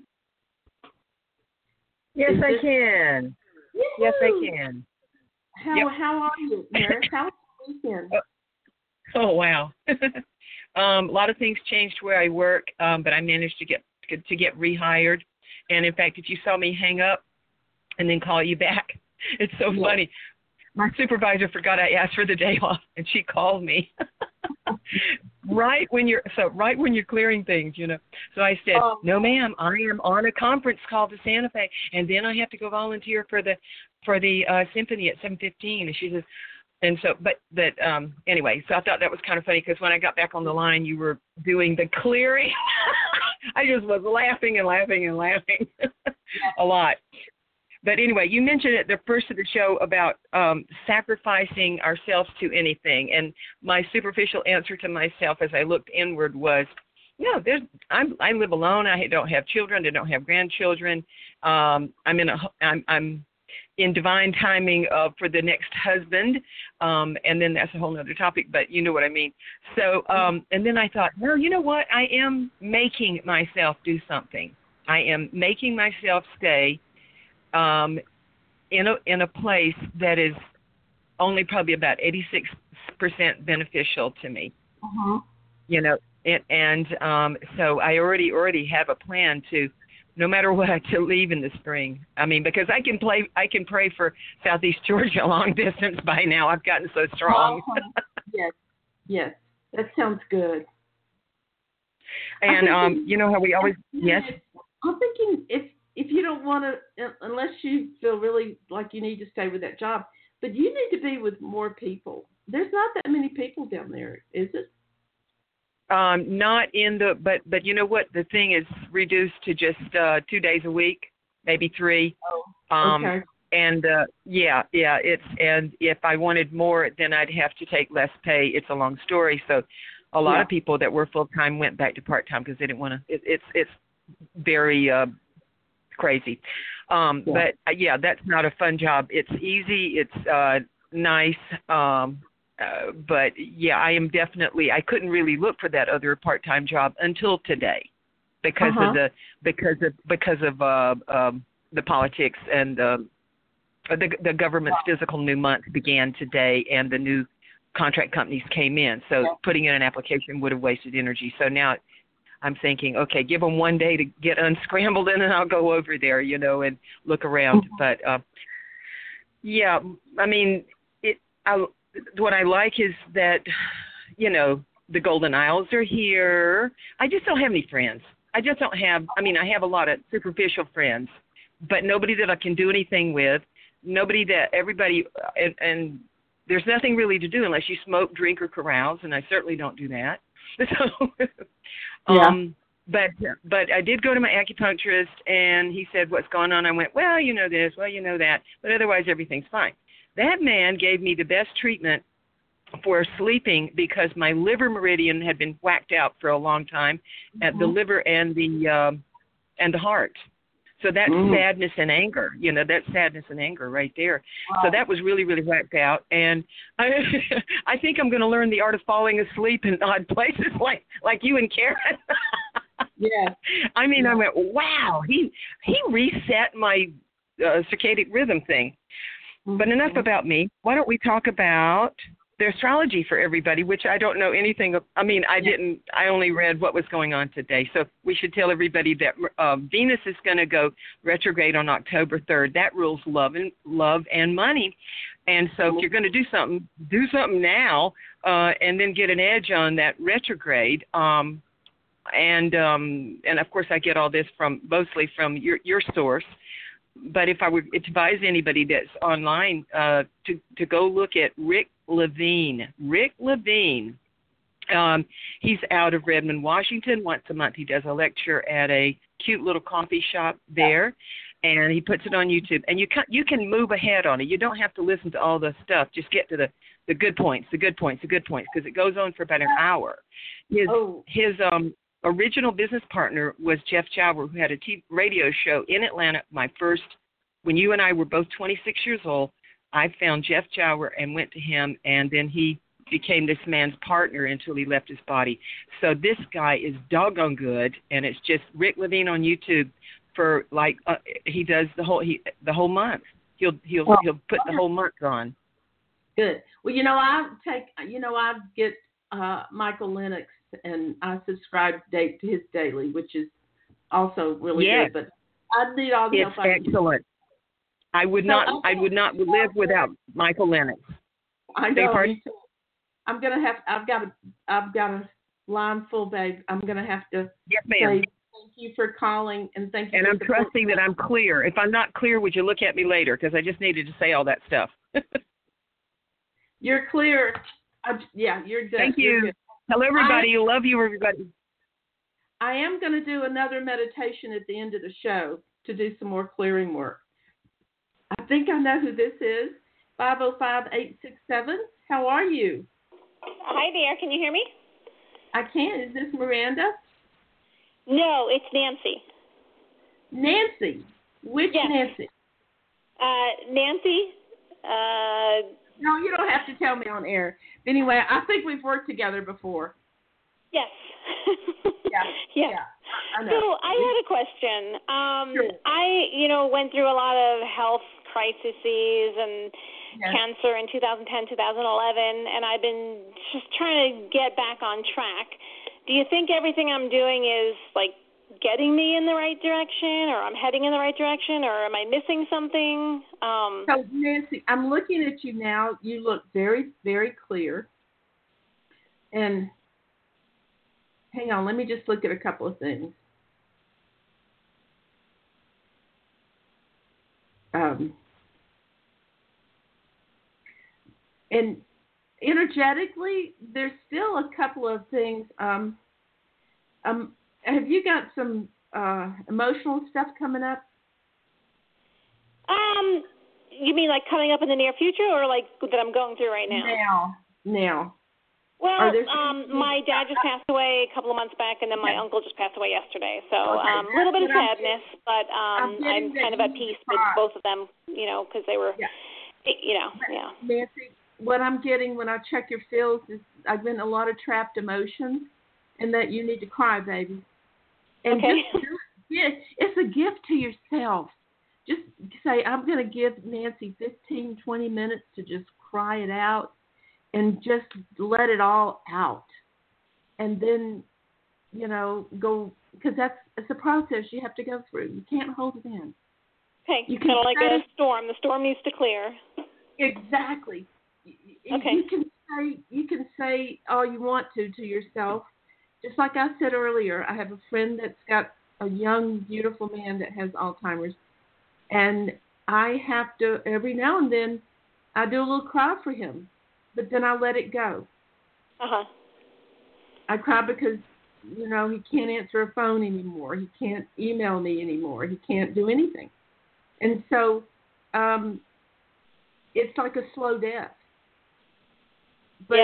Yes, I can. Yay! Yes, I can. How are you, Maris? How was the weekend? Oh, wow. A lot of things changed where I work, but I managed to get rehired. And in fact, if you saw me hang up and then call you back, it's so funny. My supervisor forgot I asked for the day off, and she called me right when you're clearing things, you know. So I said, "No, ma'am, I am on a conference call to Santa Fe, and then I have to go volunteer for the symphony at 7:15." And she says, and so, but anyway, so I thought that was kind of funny because when I got back on the line, you were doing the clearing. I just was laughing a lot. But anyway, you mentioned at the first of the show about sacrificing ourselves to anything, and my superficial answer to myself as I looked inward was, no, I live alone. I don't have children. I don't have grandchildren. I'm in divine timing for the next husband, and then that's a whole other topic, but you know what I mean. So, and then I thought, no, you know what? I am making myself do something. I am making myself stay in a place that is only probably about 86% beneficial to me. You know, so I already have a plan to, no matter what, to leave in the spring. I mean, because I can pray for Southeast Georgia long distance by now. I've gotten so strong. Yes, that sounds good. And you know how we always I'm thinking if you don't want to, unless you feel really like you need to stay with that job, but you need to be with more people. There's not that many people down there, is it? Not in the, but you know what? The thing is reduced to just 2 days a week, maybe 3. Okay. And and if I wanted more, then I'd have to take less pay. It's a long story. So a lot of people that were full time went back to part time because they didn't want to. It's very crazy. But that's not a fun job. It's easy. It's nice. But I am definitely. I couldn't really look for that other part-time job until today, because of the politics and the government's fiscal new month began today, and the new contract companies came in. So putting in an application would have wasted energy. So now I'm thinking, okay, give them 1 day to get unscrambled, and then I'll go over there, you know, and look around. But I mean, what I like is that, you know, the Golden Isles are here. I just don't have any friends. I just don't have, I mean, I have a lot of superficial friends, but nobody that I can do anything with, everybody, and there's nothing really to do unless you smoke, drink, or carouse, and I certainly don't do that. So, but I did go to my acupuncturist, and he said, what's going on? I went, well, you know this, well, you know that, but otherwise everything's fine. That man gave me the best treatment for sleeping because my liver meridian had been whacked out for a long time at the liver and the heart. So that's sadness and anger, you know, that's sadness and anger right there. Wow. So that was really, really whacked out. And I think I'm going to learn the art of falling asleep in odd places like you and Karen. Yeah. I mean, I went, wow, he reset my circadian rhythm thing. But enough about me. Why don't we talk about the astrology for everybody, which I don't know anything of. I mean, I only read what was going on today. So we should tell everybody that Venus is going to go retrograde on October 3rd. That rules love and money. And so if you're going to do something now, and then get an edge on that retrograde. And of course I get all this mostly from your source. But if I would advise anybody that's online to go look at Rick Levine. Rick Levine, he's out of Redmond, Washington. Once a month he does a lecture at a cute little coffee shop there, and he puts it on YouTube. And you can move ahead on it. You don't have to listen to all the stuff. Just get to the good points, because it goes on for about an hour. His original business partner was Jeff Chauer, who had a radio show in Atlanta. When you and I were both 26 years old, I found Jeff Chauer and went to him, and then he became this man's partner until he left his body. So this guy is doggone good, and it's just Rick Levine on YouTube for he does the whole month. He'll put the whole month on. Good. Well, I get Michael Lennox, and I subscribe to his daily, which is also really good. But I need all the help. It's excellent. I would not live without Michael Lennox. I know. I've got a line full, babe. I'm gonna have to say thank you for calling and thank you. And I'm trusting that I'm clear. If I'm not clear, would you look at me later? Because I just needed to say all that stuff. You're clear. You're good. Thank you. Good. Hello, everybody. Love you, everybody. I am going to do another meditation at the end of the show to do some more clearing work. I think I know who this is. 505-867. How are you? Hi there. Can you hear me? I can. Is this Miranda? No, it's Nancy. Nancy? Which Nancy? Nancy. No, you don't have to tell me on air. Anyway, I think we've worked together before. Yes. Yeah. I know. So I had a question. Sure. I, went through a lot of health crises and cancer in 2010, 2011, and I've been just trying to get back on track. Do you think everything I'm doing is getting me in the right direction, or I'm heading in the right direction, or am I missing something? So, Nancy, I'm looking at you now. You look very, very clear. And hang on, let me just look at a couple of things. And energetically, there's still a couple of things. Have you got some emotional stuff coming up? You mean coming up in the near future, or that I'm going through right now? Now. Well, my dad just passed away a couple of months back, and then my uncle just passed away yesterday. So a little bit of sadness, but I'm kind of at peace with both of them, because they were, Nancy, what I'm getting when I check your fields is I've been a lot of trapped emotions, and that you need to cry, baby. And it's a gift to yourself. Just say, I'm going to give Nancy 15, 20 minutes to just cry it out and just let it all out. And then, go, because it's a process you have to go through. You can't hold it in. Okay, kind of like a storm. The storm needs to clear. Exactly. Okay. You can say all you want to yourself. Just like I said earlier, I have a friend that's got a young, beautiful man that has Alzheimer's. And I have to, every now and then, I do a little cry for him. But then I let it go. Uh-huh. I cry because, he can't answer a phone anymore. He can't email me anymore. He can't do anything. And so it's like a slow death. But,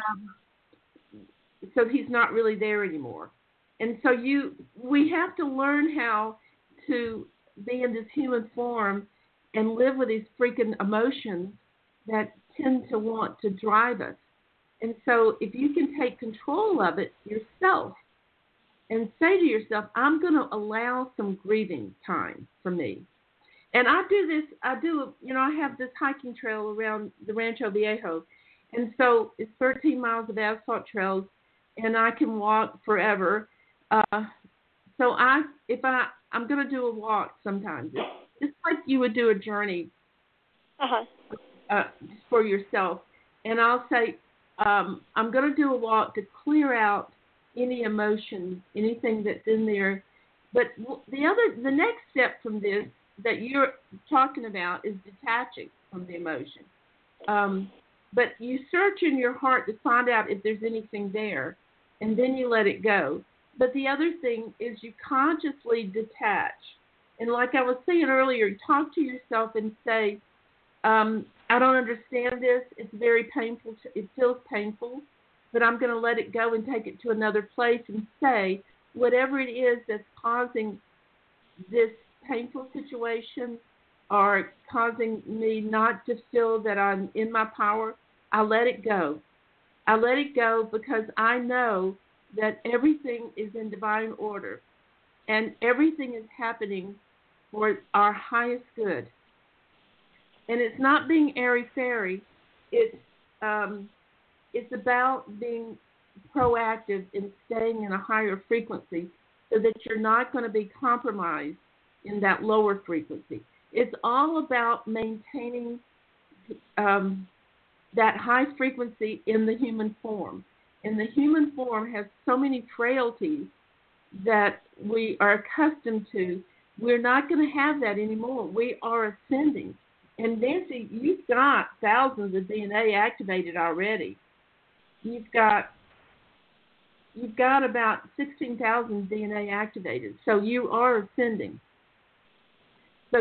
so he's not really there anymore. And so we have to learn how to be in this human form and live with these freaking emotions that tend to want to drive us. And so if you can take control of it yourself and say to yourself, I'm going to allow some grieving time for me. And I have this hiking trail around the Rancho Viejo. And so it's 13 miles of asphalt trails, and I can walk forever. So I'm going to do a walk sometimes. It's like you would do a journey for yourself. And I'll say, I'm going to do a walk to clear out any emotions, anything that's in there. But the next step from this that you're talking about is detaching from the emotion. But you search in your heart to find out if there's anything there, and then you let it go. But the other thing is you consciously detach. And like I was saying earlier, talk to yourself and say, I don't understand this. It's very painful. It feels painful, but I'm going to let it go and take it to another place and say, whatever it is that's causing this painful situation or causing me not to feel that I'm in my power, I let it go. I let it go because I know that everything is in divine order and everything is happening for our highest good. And it's not being airy-fairy. It's about being proactive in staying in a higher frequency so that you're not going to be compromised in that lower frequency. It's all about maintaining that high frequency in the human form. And the human form has so many frailties that we are accustomed to. We're not going to have that anymore. We are ascending. And Nancy, you've got thousands of DNA activated already. You've got about 16,000 DNA activated. So you are ascending. So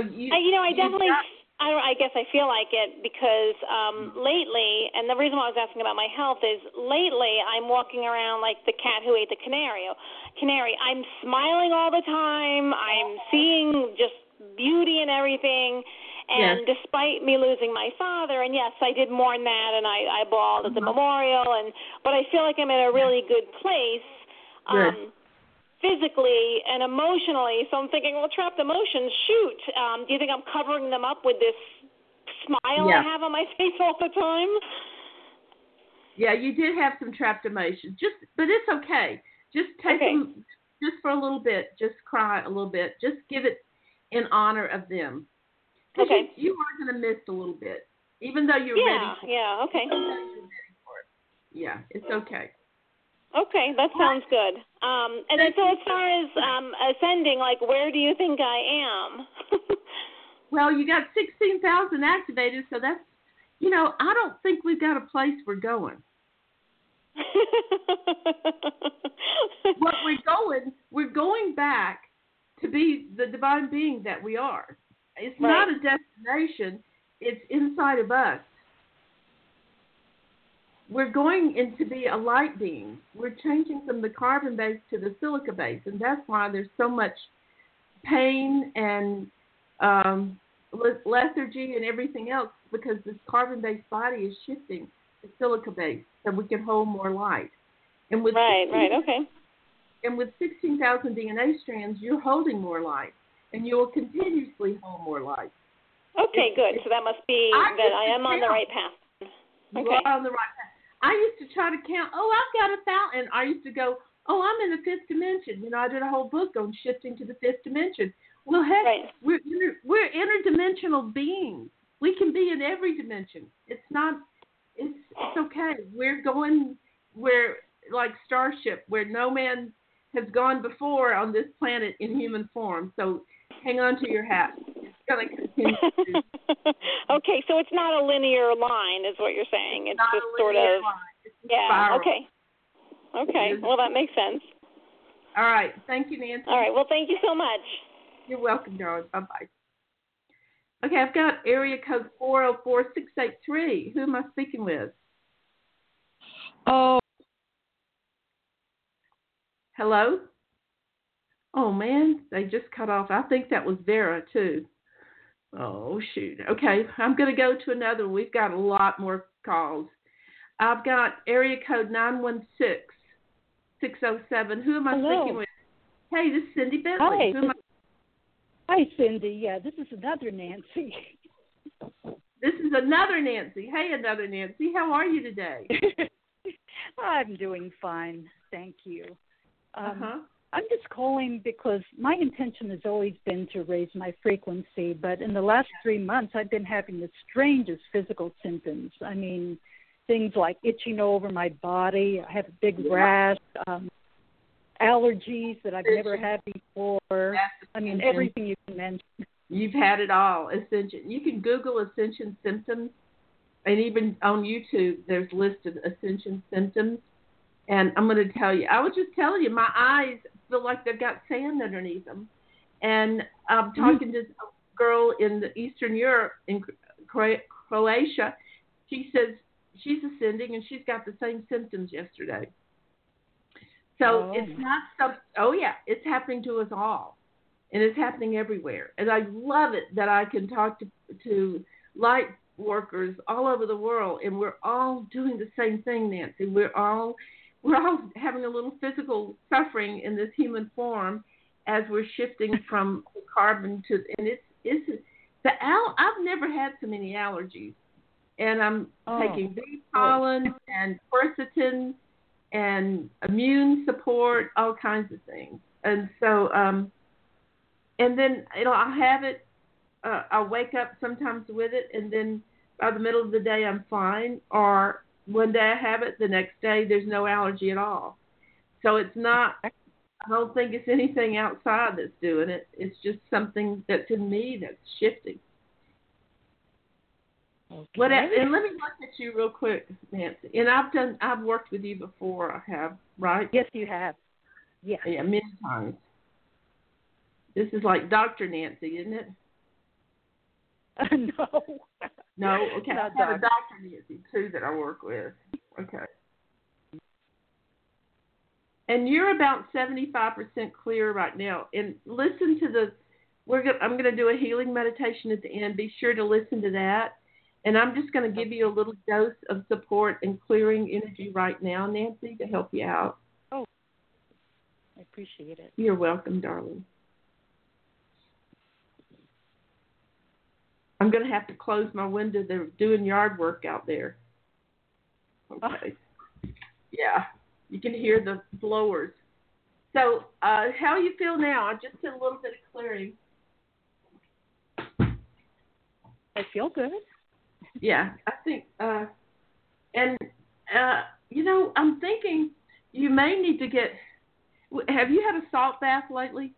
I guess I feel like it because lately, and the reason why I was asking about my health is lately I'm walking around like the cat who ate the canary. I'm smiling all the time. I'm seeing just beauty and everything. And yes, despite me losing my father, and yes, I did mourn that, and I bawled at the memorial, but I feel like I'm in a really good place. Physically and emotionally, so I'm thinking, well, trapped emotions, shoot. Do you think I'm covering them up with this smile I have on my face all the time? Yeah, you did have some trapped emotions, but it's okay. Just take them just for a little bit. Just cry a little bit. Just give it in honor of them. Okay. You are going to miss a little bit, even though you're ready for it. Yeah, okay. Yeah, it's okay. Okay, that sounds good. And then so as far as ascending, like, where do you think I am? Well, you got 16,000 activated, so that's, I don't think we've got a place we're going. What we're going back to be the divine being that we are. It's not a destination. It's inside of us. We're going into be a light being. We're changing from the carbon base to the silica base, and that's why there's so much pain and lethargy and everything else, because this carbon-based body is shifting to silica base so we can hold more light. And with And with 16,000 DNA strands, you're holding more light, and you will continuously hold more light. Okay, good. So that must be that I am on the right path. You are on the right path. I used to try to count, I've got 1,000. I used to go, I'm in the fifth dimension. I did a whole book on shifting to the fifth dimension. Well, heck, we're interdimensional beings. We can be in every dimension. It's okay. We're like Starship, where no man has gone before on this planet in human form. So hang on to your hat. It's going to continue. Okay, so it's not a linear line, is what you're saying. It's just sort of spiral. Okay, well, that makes sense. All right. Thank you, Nancy. All right. Well, thank you so much. You're welcome, darling. Bye-bye. Okay, I've got area code 404683. Who am I speaking with? Oh. Hello? Oh, man, they just cut off. I think that was Vera, too. Oh, shoot. Okay, I'm going to go to another. We've got a lot more calls. I've got area code 916607. Who am I speaking with? Hey, this is Cindy Bentley. Hi, Cindy. Yeah, this is another Nancy. This is another Nancy. Hey, another Nancy. How are you today? I'm doing fine. Thank you. I'm just calling because my intention has always been to raise my frequency, but in the last 3 months, I've been having the strangest physical symptoms. I mean, things like itching over my body. I have a big rash, allergies that I've never had before. I mean, everything you can mention. You've had it all. Ascension. You can Google Ascension symptoms, and even on YouTube, there's listed Ascension symptoms. And I'm going to tell you, I was just telling you, my eyes feel like they've got sand underneath them. And I'm talking to this girl in the Eastern Europe, in Croatia. She says she's ascending, and she's got the same symptoms yesterday. So it's not some. Oh yeah, it's happening to us all, and it's happening everywhere. And I love it that I can talk to light workers all over the world, and we're all doing the same thing, Nancy. We're all having a little physical suffering in this human form as we're shifting from carbon to, and I've never had so many allergies, and I'm taking bee pollen and quercetin and immune support, all kinds of things. And so, and then I'll have it. I'll wake up sometimes with it, and then by the middle of the day I'm fine. Or one day I have it, the next day there's no allergy at all. So it's not. I don't think it's anything outside that's doing it. It's just something that's in me that's shifting. Okay. And let me look at you real quick, Nancy. And I've worked with you before. I have, right? Yes, you have. Yeah. Yeah, many times. This is like Dr. Nancy, isn't it? No. No? Okay. I have a Dr. Nancy, too, that I work with. Okay. And you're about 75% clear right now. And listen to I'm going to do a healing meditation at the end. Be sure to listen to that. And I'm just going to give you a little dose of support and clearing energy right now, Nancy, to help you out. Oh, I appreciate it. You're welcome, darling. I'm going to have to close my window. They're doing yard work out there. Okay. Yeah, you can hear the blowers. So how you feel now? I just did a little bit of clearing. I feel good. Yeah, I think, I'm thinking you may need to have you had a salt bath lately?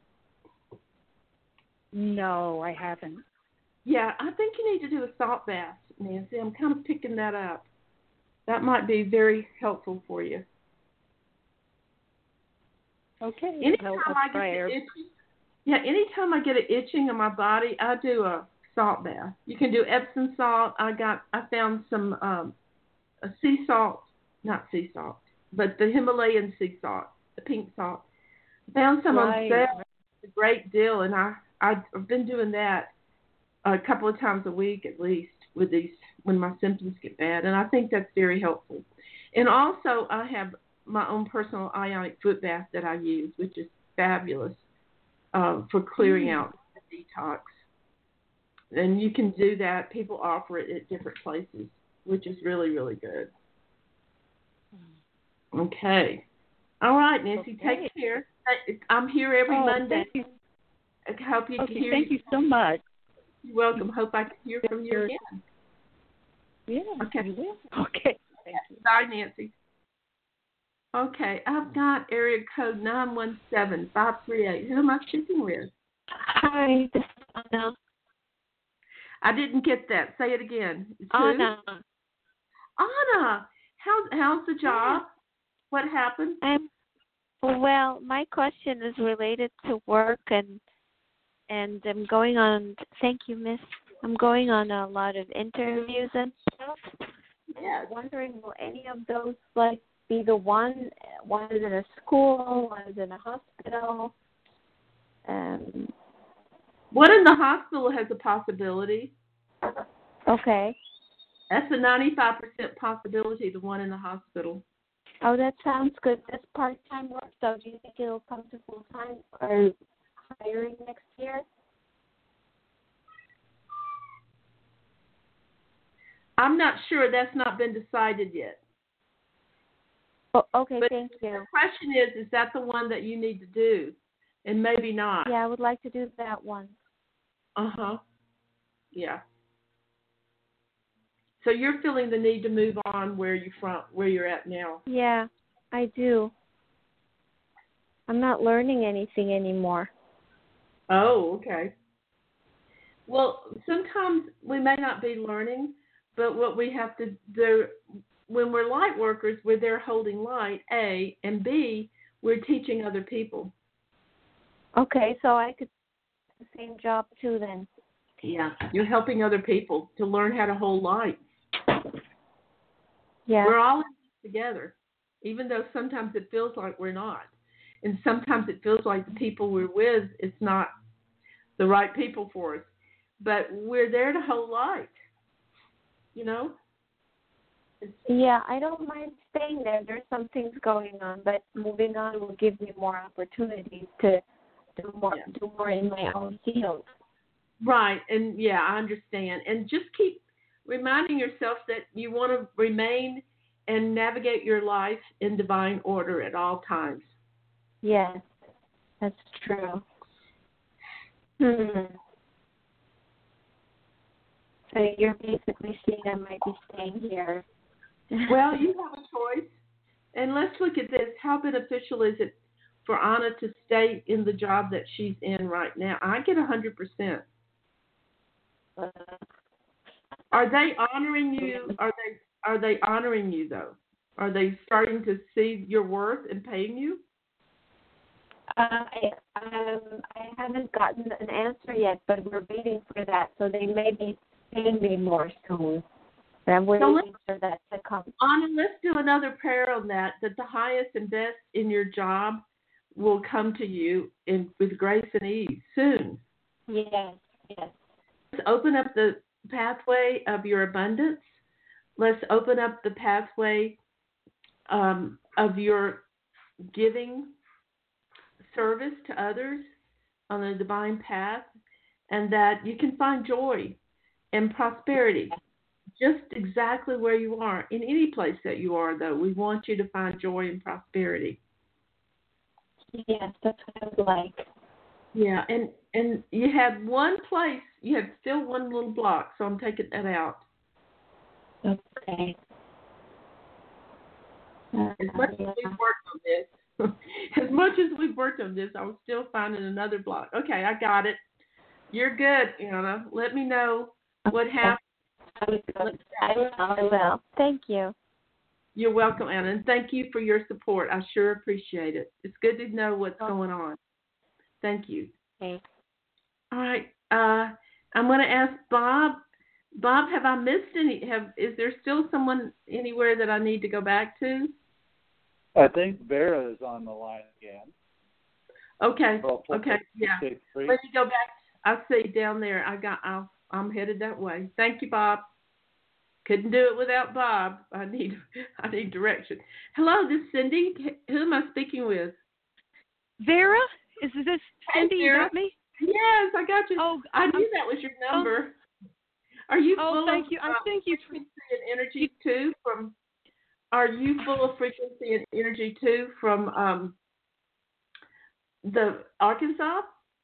No, I haven't. Yeah, I think you need to do a salt bath, Nancy. I'm kind of picking that up. That might be very helpful for you. Okay. Anytime I get an itching in my body, I do a salt bath. You can do Epsom salt. I found some sea salt, not sea salt, but the Himalayan sea salt, the pink salt. I found some on sale, a great deal, and I've been doing that a couple of times a week at least with these when my symptoms get bad, and I think that's very helpful. And also, I have my own personal ionic foot bath that I use, which is fabulous for clearing out the detox. And you can do that. People offer it at different places, which is really, really good. Okay. All right, Nancy, take care. I'm here every Monday. I hope you can hear. Thank you so much. You're welcome. Hope I can hear from you again. Yeah. Okay. You will. Okay. Thank you. Bye, Nancy. Okay, I've got area code 917-538. Who am I speaking with? Hi, this is Anna. I didn't get that. Say it again. Anna. Anna, how's the job? What happened? Well, my question is related to work, and I'm going on. Thank you, Miss. I'm going on a lot of interviews and stuff. Yeah. I'm wondering, will any of those be the one? One is in a school, one is in a hospital. One in the hospital has a possibility. Okay. That's a 95% possibility, the one in the hospital. Oh, that sounds good. That's part-time work, so do you think it'll come to full-time or hiring next year? I'm not sure. That's not been decided yet. Oh, okay, but thank you. The question is that the one that you need to do? And maybe not. Yeah, I would like to do that one. Uh-huh. Yeah. So you're feeling the need to move on where you're at now. Yeah, I do. I'm not learning anything anymore. Oh, okay. Well, sometimes we may not be learning, but what we have to do when we're light workers, we're there holding light, A, and B, we're teaching other people. Okay, so I could do the same job too then. Yeah, you're helping other people to learn how to hold light. Yeah. We're all in this together, even though sometimes it feels like we're not. And sometimes it feels like the people we're with, it's not the right people for us. But we're there to hold light, you know? Yeah, I don't mind staying there. There's some things going on, but moving on will give me more opportunities to do more in my own field. Right, and yeah, I understand. And just keep reminding yourself that you want to remain and navigate your life in divine order at all times. Yes, that's true. So you're basically saying I might be staying here. Well, you have a choice. And let's look at this. How beneficial is it for Anna to stay in the job that she's in right now? I get 100%. Are they honoring you? Are they honoring you though? Are they starting to see your worth and paying you? I haven't gotten an answer yet, but we're waiting for that. So they may be paying me more soon. But I'm waiting for that to come. Anna, let's do another prayer on that the highest and best in your job will come to you with grace and ease soon. Yes. Let's open up the pathway of your abundance. Let's open up the pathway of your giving service to others on the divine path, and that you can find joy and prosperity just exactly where you are. In any place that you are, though, we want you to find joy and prosperity. Yes, that's what I would like. Yeah, and you have one place, you have still one little block, so I'm taking that out. Okay. As much as we've worked on this, I was still finding another block. Okay, I got it. You're good, Anna. Let me know what happened. I will. Thank you. You're welcome, Anna, and thank you for your support. I sure appreciate it. It's good to know what's going on. Thank you. Okay. All right. I'm going to ask Bob. Bob, have I missed any? Is there still someone anywhere that I need to go back to? I think Vera is on the line again. Okay. Yeah. Let me go back. I see down there. I'm headed that way. Thank you, Bob. Couldn't do it without Bob. I need direction. Hello, this is Cindy. Who am I speaking with? Vera? Is this Cindy? You got me? Yes, I got you. Oh, I knew that was your number. Are you full thank of you. I think you frequency and energy too from? Are you full of frequency and energy too from the Arkansas?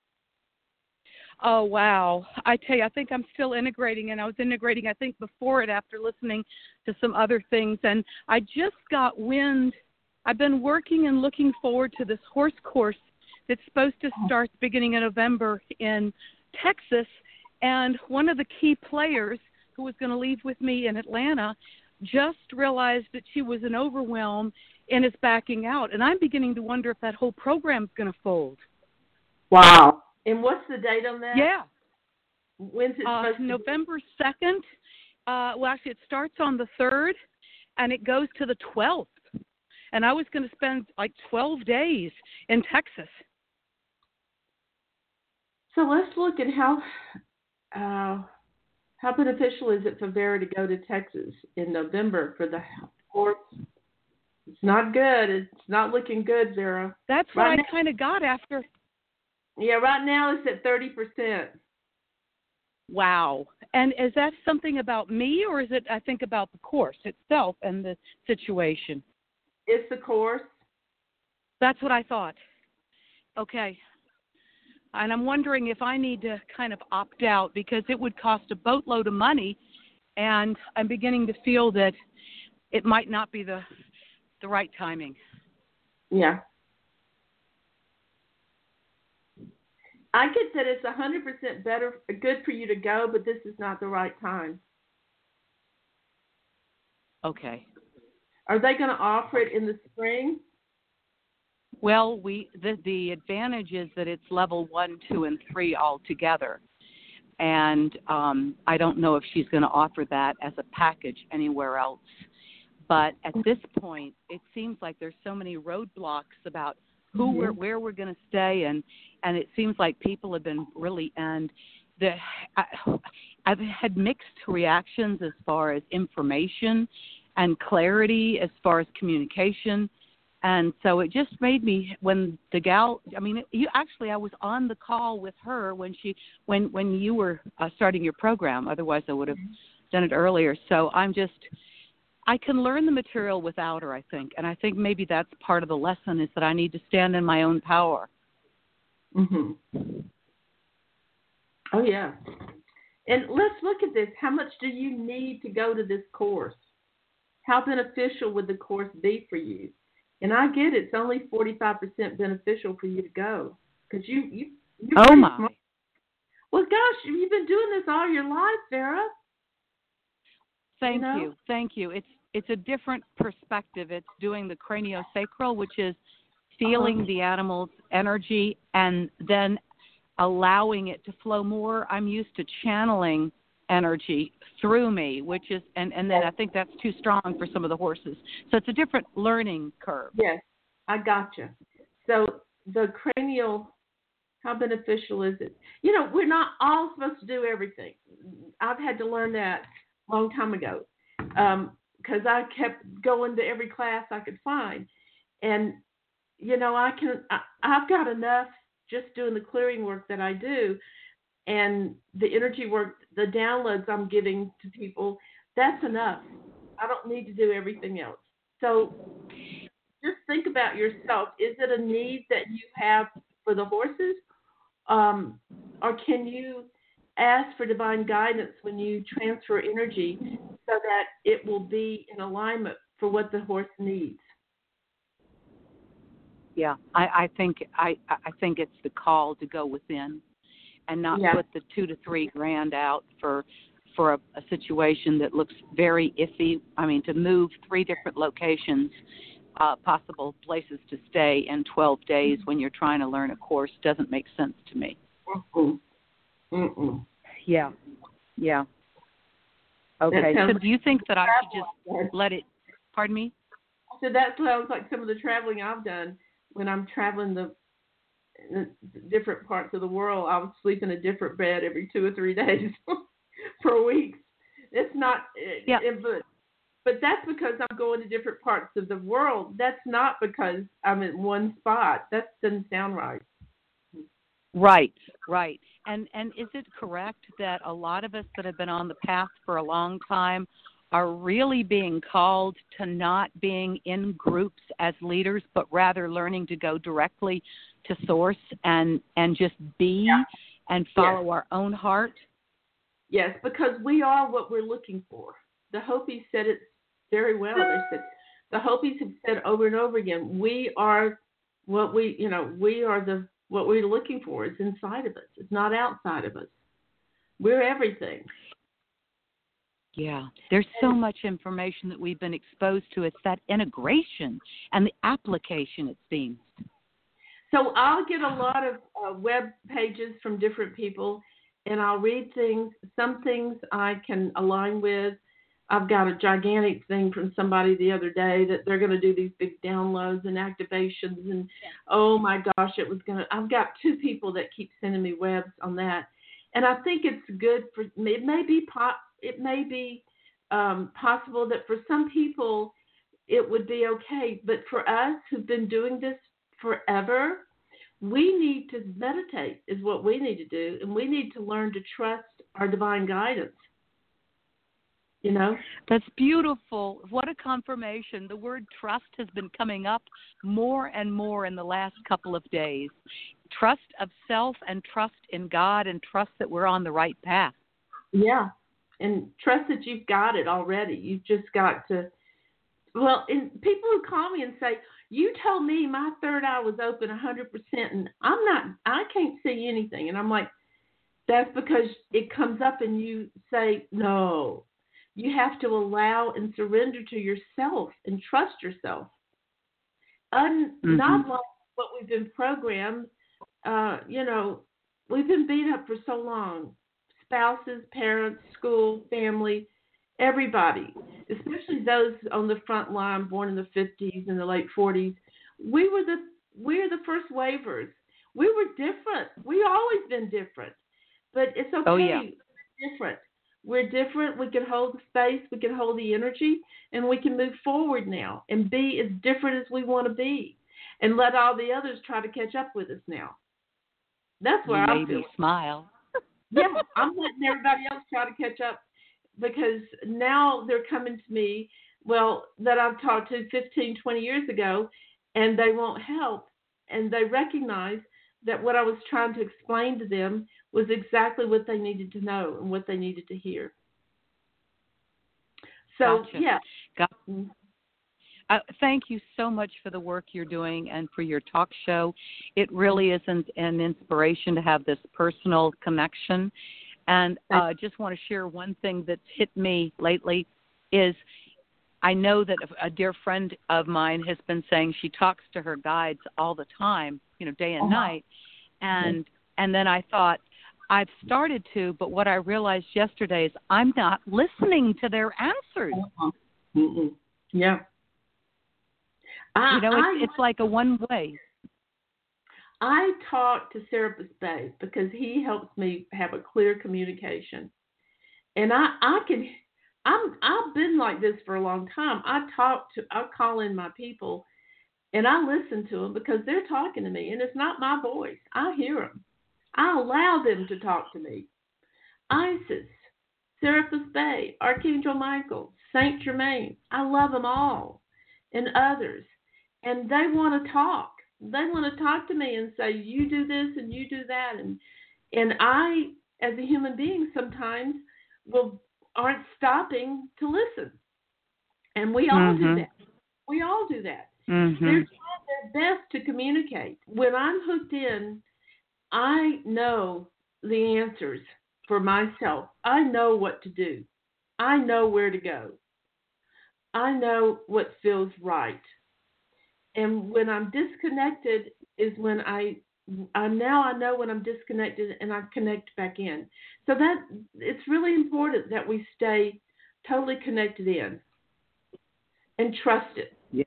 Oh, wow. I tell you, I think I'm still integrating, and I was integrating, I think, before it after listening to some other things. And I just got wind. I've been working and looking forward to this horse course that's supposed to start the beginning of November in Texas. And one of the key players who was going to leave with me in Atlanta just realized that she was an overwhelm and is backing out. And I'm beginning to wonder if that whole program's going to fold. Wow. And what's the date on that? Yeah. When's it supposed to November 2nd. Well, actually, it starts on the 3rd, and it goes to the 12th. And I was going to spend like 12 days in Texas. So let's look at how beneficial is it for Vera to go to Texas in November for the course? It's not good. It's not looking good, Vera. That's what I kind of got after. Yeah, right now it's at 30%. Wow. And is that something about me, or is it, I think, about the course itself and the situation? It's the course. That's what I thought. Okay. And I'm wondering if I need to kind of opt out because it would cost a boatload of money, and I'm beginning to feel that it might not be the right timing. Yeah. I get that it's 100% good for you to go, but this is not the right time. Okay. Are they going to offer it in the spring? Well, the advantage is that it's level 1, 2, and 3 all together. And I don't know if she's going to offer that as a package anywhere else. But at this point, it seems like there's so many roadblocks about where we're going to stay, and it seems like people have been really, and I've had mixed reactions as far as information and clarity as far as communication. And so it just made me, when the gal, I mean, I was on the call with her when you were starting your program. Otherwise, I would have done it earlier. So I can learn the material without her, I think. And I think maybe that's part of the lesson, is that I need to stand in my own power. Mhm. Oh, yeah. And let's look at this. How much do you need to go to this course? How beneficial would the course be for you? And I get it's only 45% beneficial for you to go, because you're oh my smart. Well, gosh, you've been doing this all your life, Sarah. Thank you. It's a different perspective. It's doing the craniosacral, which is feeling the animal's energy and then allowing it to flow more. I'm used to channeling energy through me, which is, and then I think that's too strong for some of the horses. So it's a different learning curve. Yes, I gotcha. So the cranial, how beneficial is it? We're not all supposed to do everything. I've had to learn that a long time ago, because I kept going to every class I could find. And, I've got enough just doing the clearing work that I do, and the energy work, the downloads I'm giving to people, that's enough. I don't need to do everything else. So just think about yourself. Is it a need that you have for the horses? Or can you ask for divine guidance when you transfer energy so that it will be in alignment for what the horse needs? Yeah, I think it's the call to go within and not put the $2,000 to $3,000 out for a situation that looks very iffy. I mean, to move 3 different locations, possible places to stay in 12 days when you're trying to learn a course doesn't make sense to me. Yeah. Okay, so do you think that I should just let it, pardon me? So that sounds like some of the traveling I've done. When I'm traveling the different parts of the world, I would sleep in a different bed every 2 or 3 days for weeks. It's not, but that's because I'm going to different parts of the world. That's not because I'm in one spot. That doesn't sound right. Right. And is it correct that a lot of us that have been on the path for a long time are really being called to not being in groups as leaders, but rather learning to go directly to source and just be and follow our own heart? Yes, because we are what we're looking for. The Hopis said it very well. They said, the Hopis have said over and over again, we are what what we're looking for. It's inside of us. It's not outside of us. We're everything. Yeah, there's so much information that we've been exposed to. It's that integration and the application, it seems. So I'll get a lot of web pages from different people, and I'll read things. Some things I can align with. I've got a gigantic thing from somebody the other day that they're going to do these big downloads and activations, and oh my gosh, I've got 2 people that keep sending me webs on that, and I think it's good for me. It may be possible that for some people it would be okay, but for us who've been doing this forever, we need to meditate is what we need to do, and we need to learn to trust our divine guidance. That's beautiful. What a confirmation. The word trust has been coming up more and more in the last couple of days. Trust of self and trust in God and trust that we're on the right path. Yeah. And trust that you've got it already. You've just got to, and people who call me and say, you told me my third eye was open 100% and I can't see anything. And I'm like, that's because it comes up and you say, no, you have to allow and surrender to yourself and trust yourself. Not like what we've been programmed. We've been beat up for so long. Spouses, parents, school, family, everybody, especially those on the front line born in the 50s and the late 40s. We were we're the first wavers. We were different. We always been different, but it's okay. Oh, yeah. We're different. We're different. We can hold the space. We can hold the energy, and we can move forward now and be as different as we want to be, and let all the others try to catch up with us now. That's where I feel. Smile. Yeah, I'm letting everybody else try to catch up, because now they're coming to me, that I've talked to 15, 20 years ago, and they won't help, and they recognize that what I was trying to explain to them was exactly what they needed to know and what they needed to hear. So, gotcha. yeah. Thank you so much for the work you're doing and for your talk show. It really is an inspiration to have this personal connection. And I just want to share one thing that's hit me lately is I know that a dear friend of mine has been saying she talks to her guides all the time, day and night. And then I thought, I've started to, but what I realized yesterday is I'm not listening to their answers. Yeah. It's like a one-way. I talk to Serapis Bey because he helps me have a clear communication. And I've been like this for a long time. I call in my people, and I listen to them because they're talking to me, and it's not my voice. I hear them. I allow them to talk to me. Isis, Serapis Bey, Archangel Michael, Saint Germain, I love them all, and others. And they want to talk. They want to talk to me and say, you do this and you do that. And I, as a human being, sometimes aren't stopping to listen. And we all do that. We all do that. They're trying their best to communicate. When I'm hooked in, I know the answers for myself. I know what to do. I know where to go. I know what feels right. And when I'm disconnected is when I know when I'm disconnected and I connect back in. So that it's really important that we stay totally connected in and trust it. Yeah.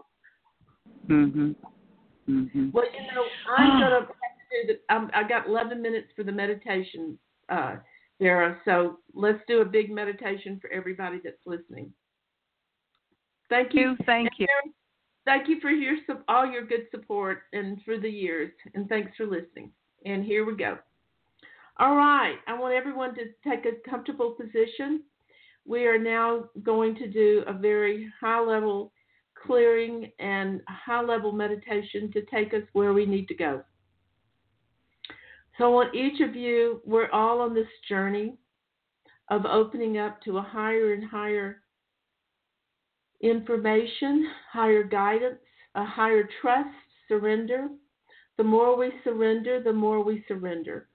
Well, I'm gonna have to do I got 11 minutes for the meditation, Vera. So let's do a big meditation for everybody that's listening. Thank you. Thank you. Thank you for all your good support and for the years, and thanks for listening. And here we go. All right. I want everyone to take a comfortable position. We are now going to do a very high-level clearing and high-level meditation to take us where we need to go. So I want each of you, we're all on this journey of opening up to a higher and higher information, higher guidance, a higher trust, surrender. The more we surrender, the more we surrender.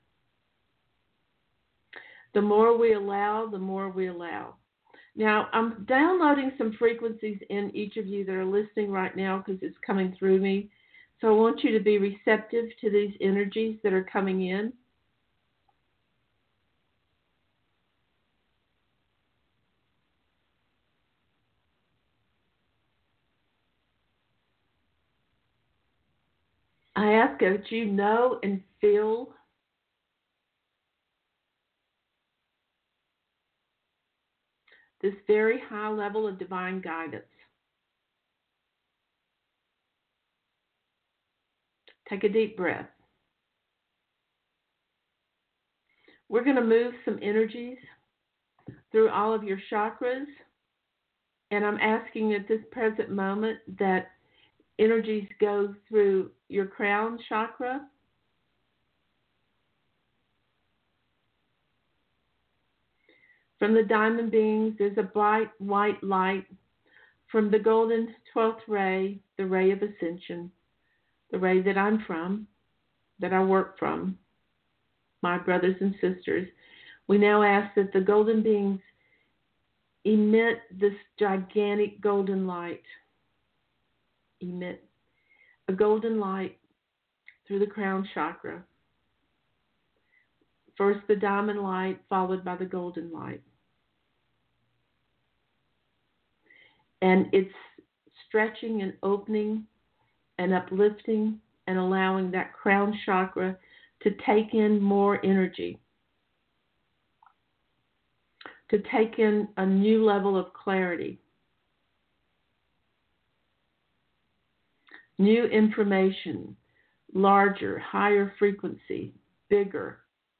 The more we allow, the more we allow. Now, I'm downloading some frequencies in each of you that are listening right now because it's coming through me. So I want you to be receptive to these energies that are coming in. I ask that you know and feel this very high level of divine guidance. Take a deep breath. We're going to move some energies through all of your chakras, and I'm asking at this present moment that energies go through your crown chakra, from the diamond beings, there's a bright white light from the golden 12th ray, the ray of ascension, the ray that I'm from, that I work from, my brothers and sisters. We now ask that the golden beings emit this gigantic golden light. Emit a golden light through the crown chakra. First the diamond light, followed by the golden light. And it's stretching and opening and uplifting and allowing that crown chakra to take in more energy, to take in a new level of clarity, new information, larger, higher frequency, bigger,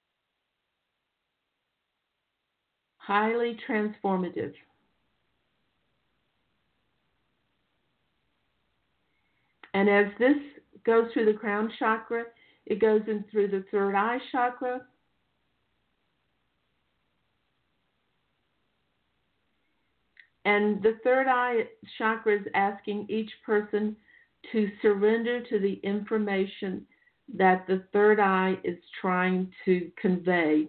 highly transformative. And as this goes through the crown chakra, it goes in through the third eye chakra, and the third eye chakra is asking each person to surrender to the information that the third eye is trying to convey.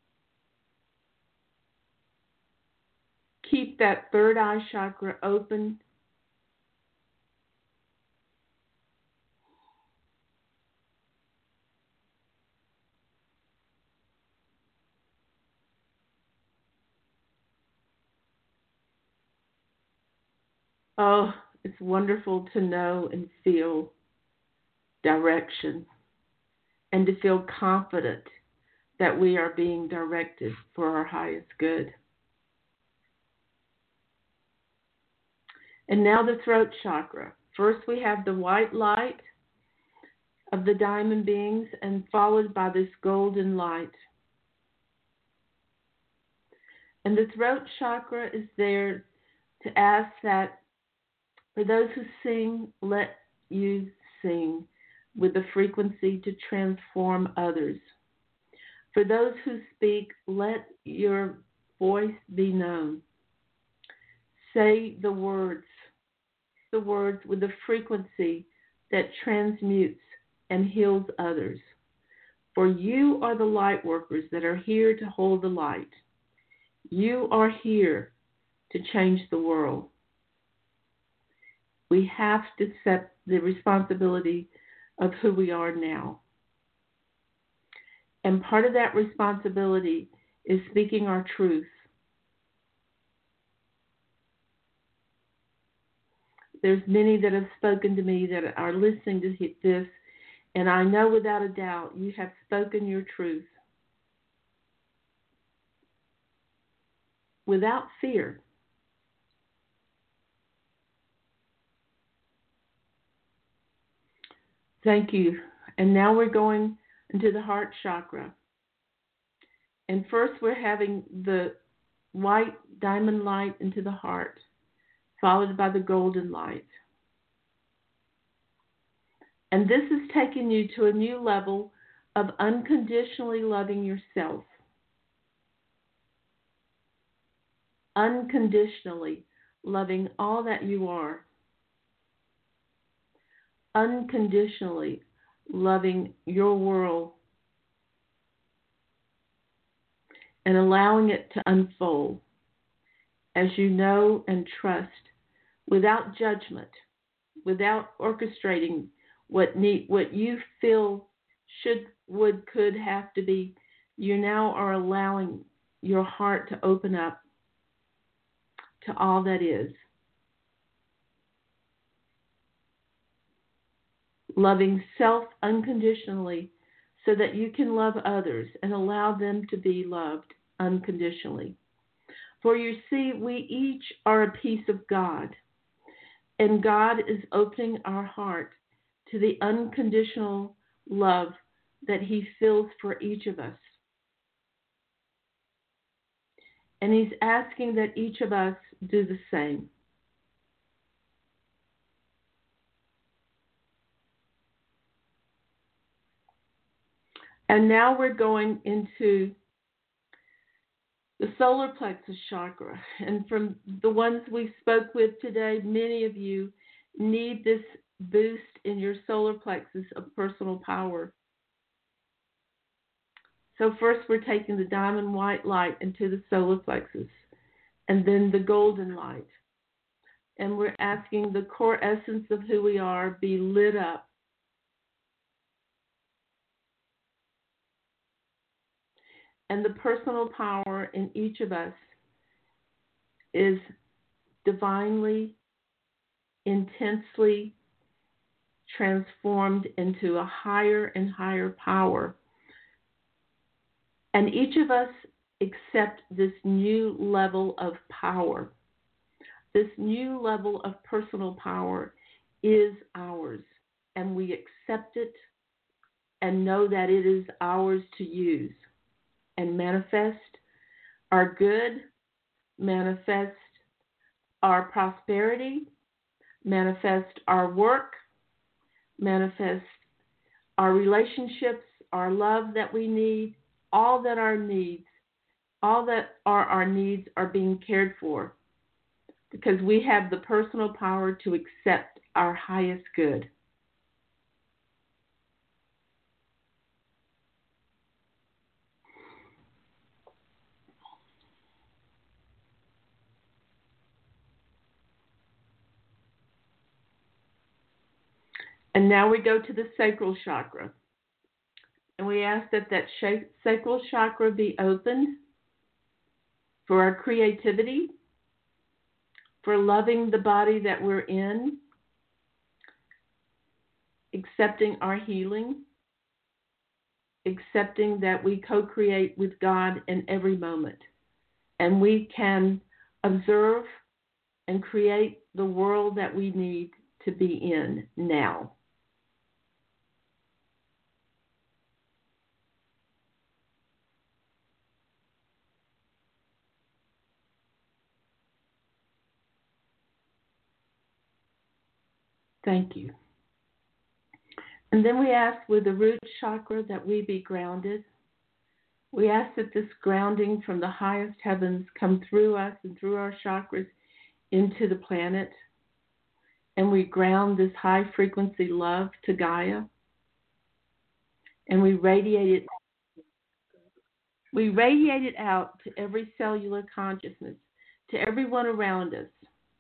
Keep that third eye chakra open. Oh, it's wonderful to know and feel direction and to feel confident that we are being directed for our highest good. And now the throat chakra. First we have the white light of the diamond beings and followed by this golden light. And the throat chakra is there to ask that for those who sing, let you sing with the frequency to transform others. For those who speak, let your voice be known. Say the words with the frequency that transmutes and heals others. For you are the light workers that are here to hold the light. You are here to change the world. We have to accept the responsibility of who we are now. And part of that responsibility is speaking our truth. There's many that have spoken to me that are listening to this, and I know without a doubt you have spoken your truth without fear. Thank you. And now we're going into the heart chakra. And first we're having the white diamond light into the heart, followed by the golden light. And this is taking you to a new level of unconditionally loving yourself. Unconditionally loving all that you are. Unconditionally loving your world and allowing it to unfold as you know and trust, without judgment, without orchestrating what you feel should, would, could have to be. You now are allowing your heart to open up to all that is. Loving self unconditionally so that you can love others and allow them to be loved unconditionally. For you see, we each are a piece of God, and God is opening our heart to the unconditional love that He feels for each of us. And He's asking that each of us do the same. And now we're going into the solar plexus chakra. And from the ones we spoke with today, many of you need this boost in your solar plexus of personal power. So first we're taking the diamond white light into the solar plexus, and then the golden light. And we're asking the core essence of who we are be lit up. And the personal power in each of us is divinely, intensely transformed into a higher and higher power. And each of us accept this new level of power. This new level of personal power is ours, and we accept it and know that it is ours to use and manifest our good, manifest our prosperity, manifest our work, manifest our relationships, our love that we need, all that our needs are being cared for, because we have the personal power to accept our highest good. And now we go to the sacral chakra. And we ask that sacral chakra be opened for our creativity, for loving the body that we're in, accepting our healing, accepting that we co-create with God in every moment. And we can observe and create the world that we need to be in now. Thank you. And then we ask with the root chakra that we be grounded. We ask that this grounding from the highest heavens come through us and through our chakras into the planet. And we ground this high frequency love to Gaia. And we radiate it. We radiate it out to every cellular consciousness, to everyone around us.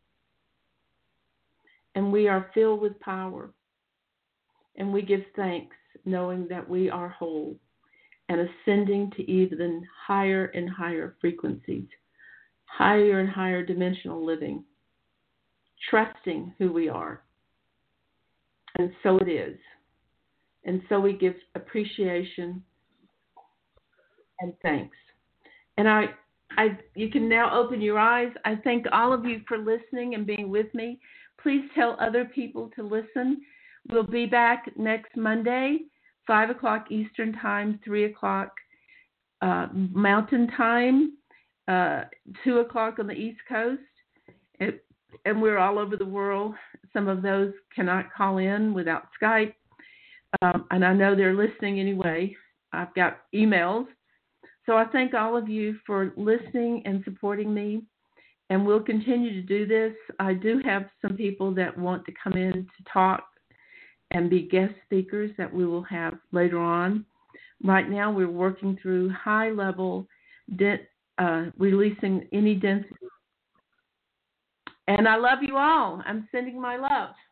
And we are filled with power. And we give thanks knowing that we are whole and ascending to even higher and higher frequencies, higher and higher dimensional living, trusting who we are. And so it is. And so we give appreciation and thanks. And you can now open your eyes. I thank all of you for listening and being with me. Please tell other people to listen. We'll be back next Monday, 5 o'clock Eastern Time, 3 o'clock Mountain Time, 2 o'clock on the East Coast. And we're all over the world. Some of those cannot call in without Skype. And I know they're listening anyway. I've got emails. So I thank all of you for listening and supporting me. And we'll continue to do this. I do have some people that want to come in to talk and be guest speakers that we will have later on. Right now we're working through high-level releasing any density. And I love you all. I'm sending my love.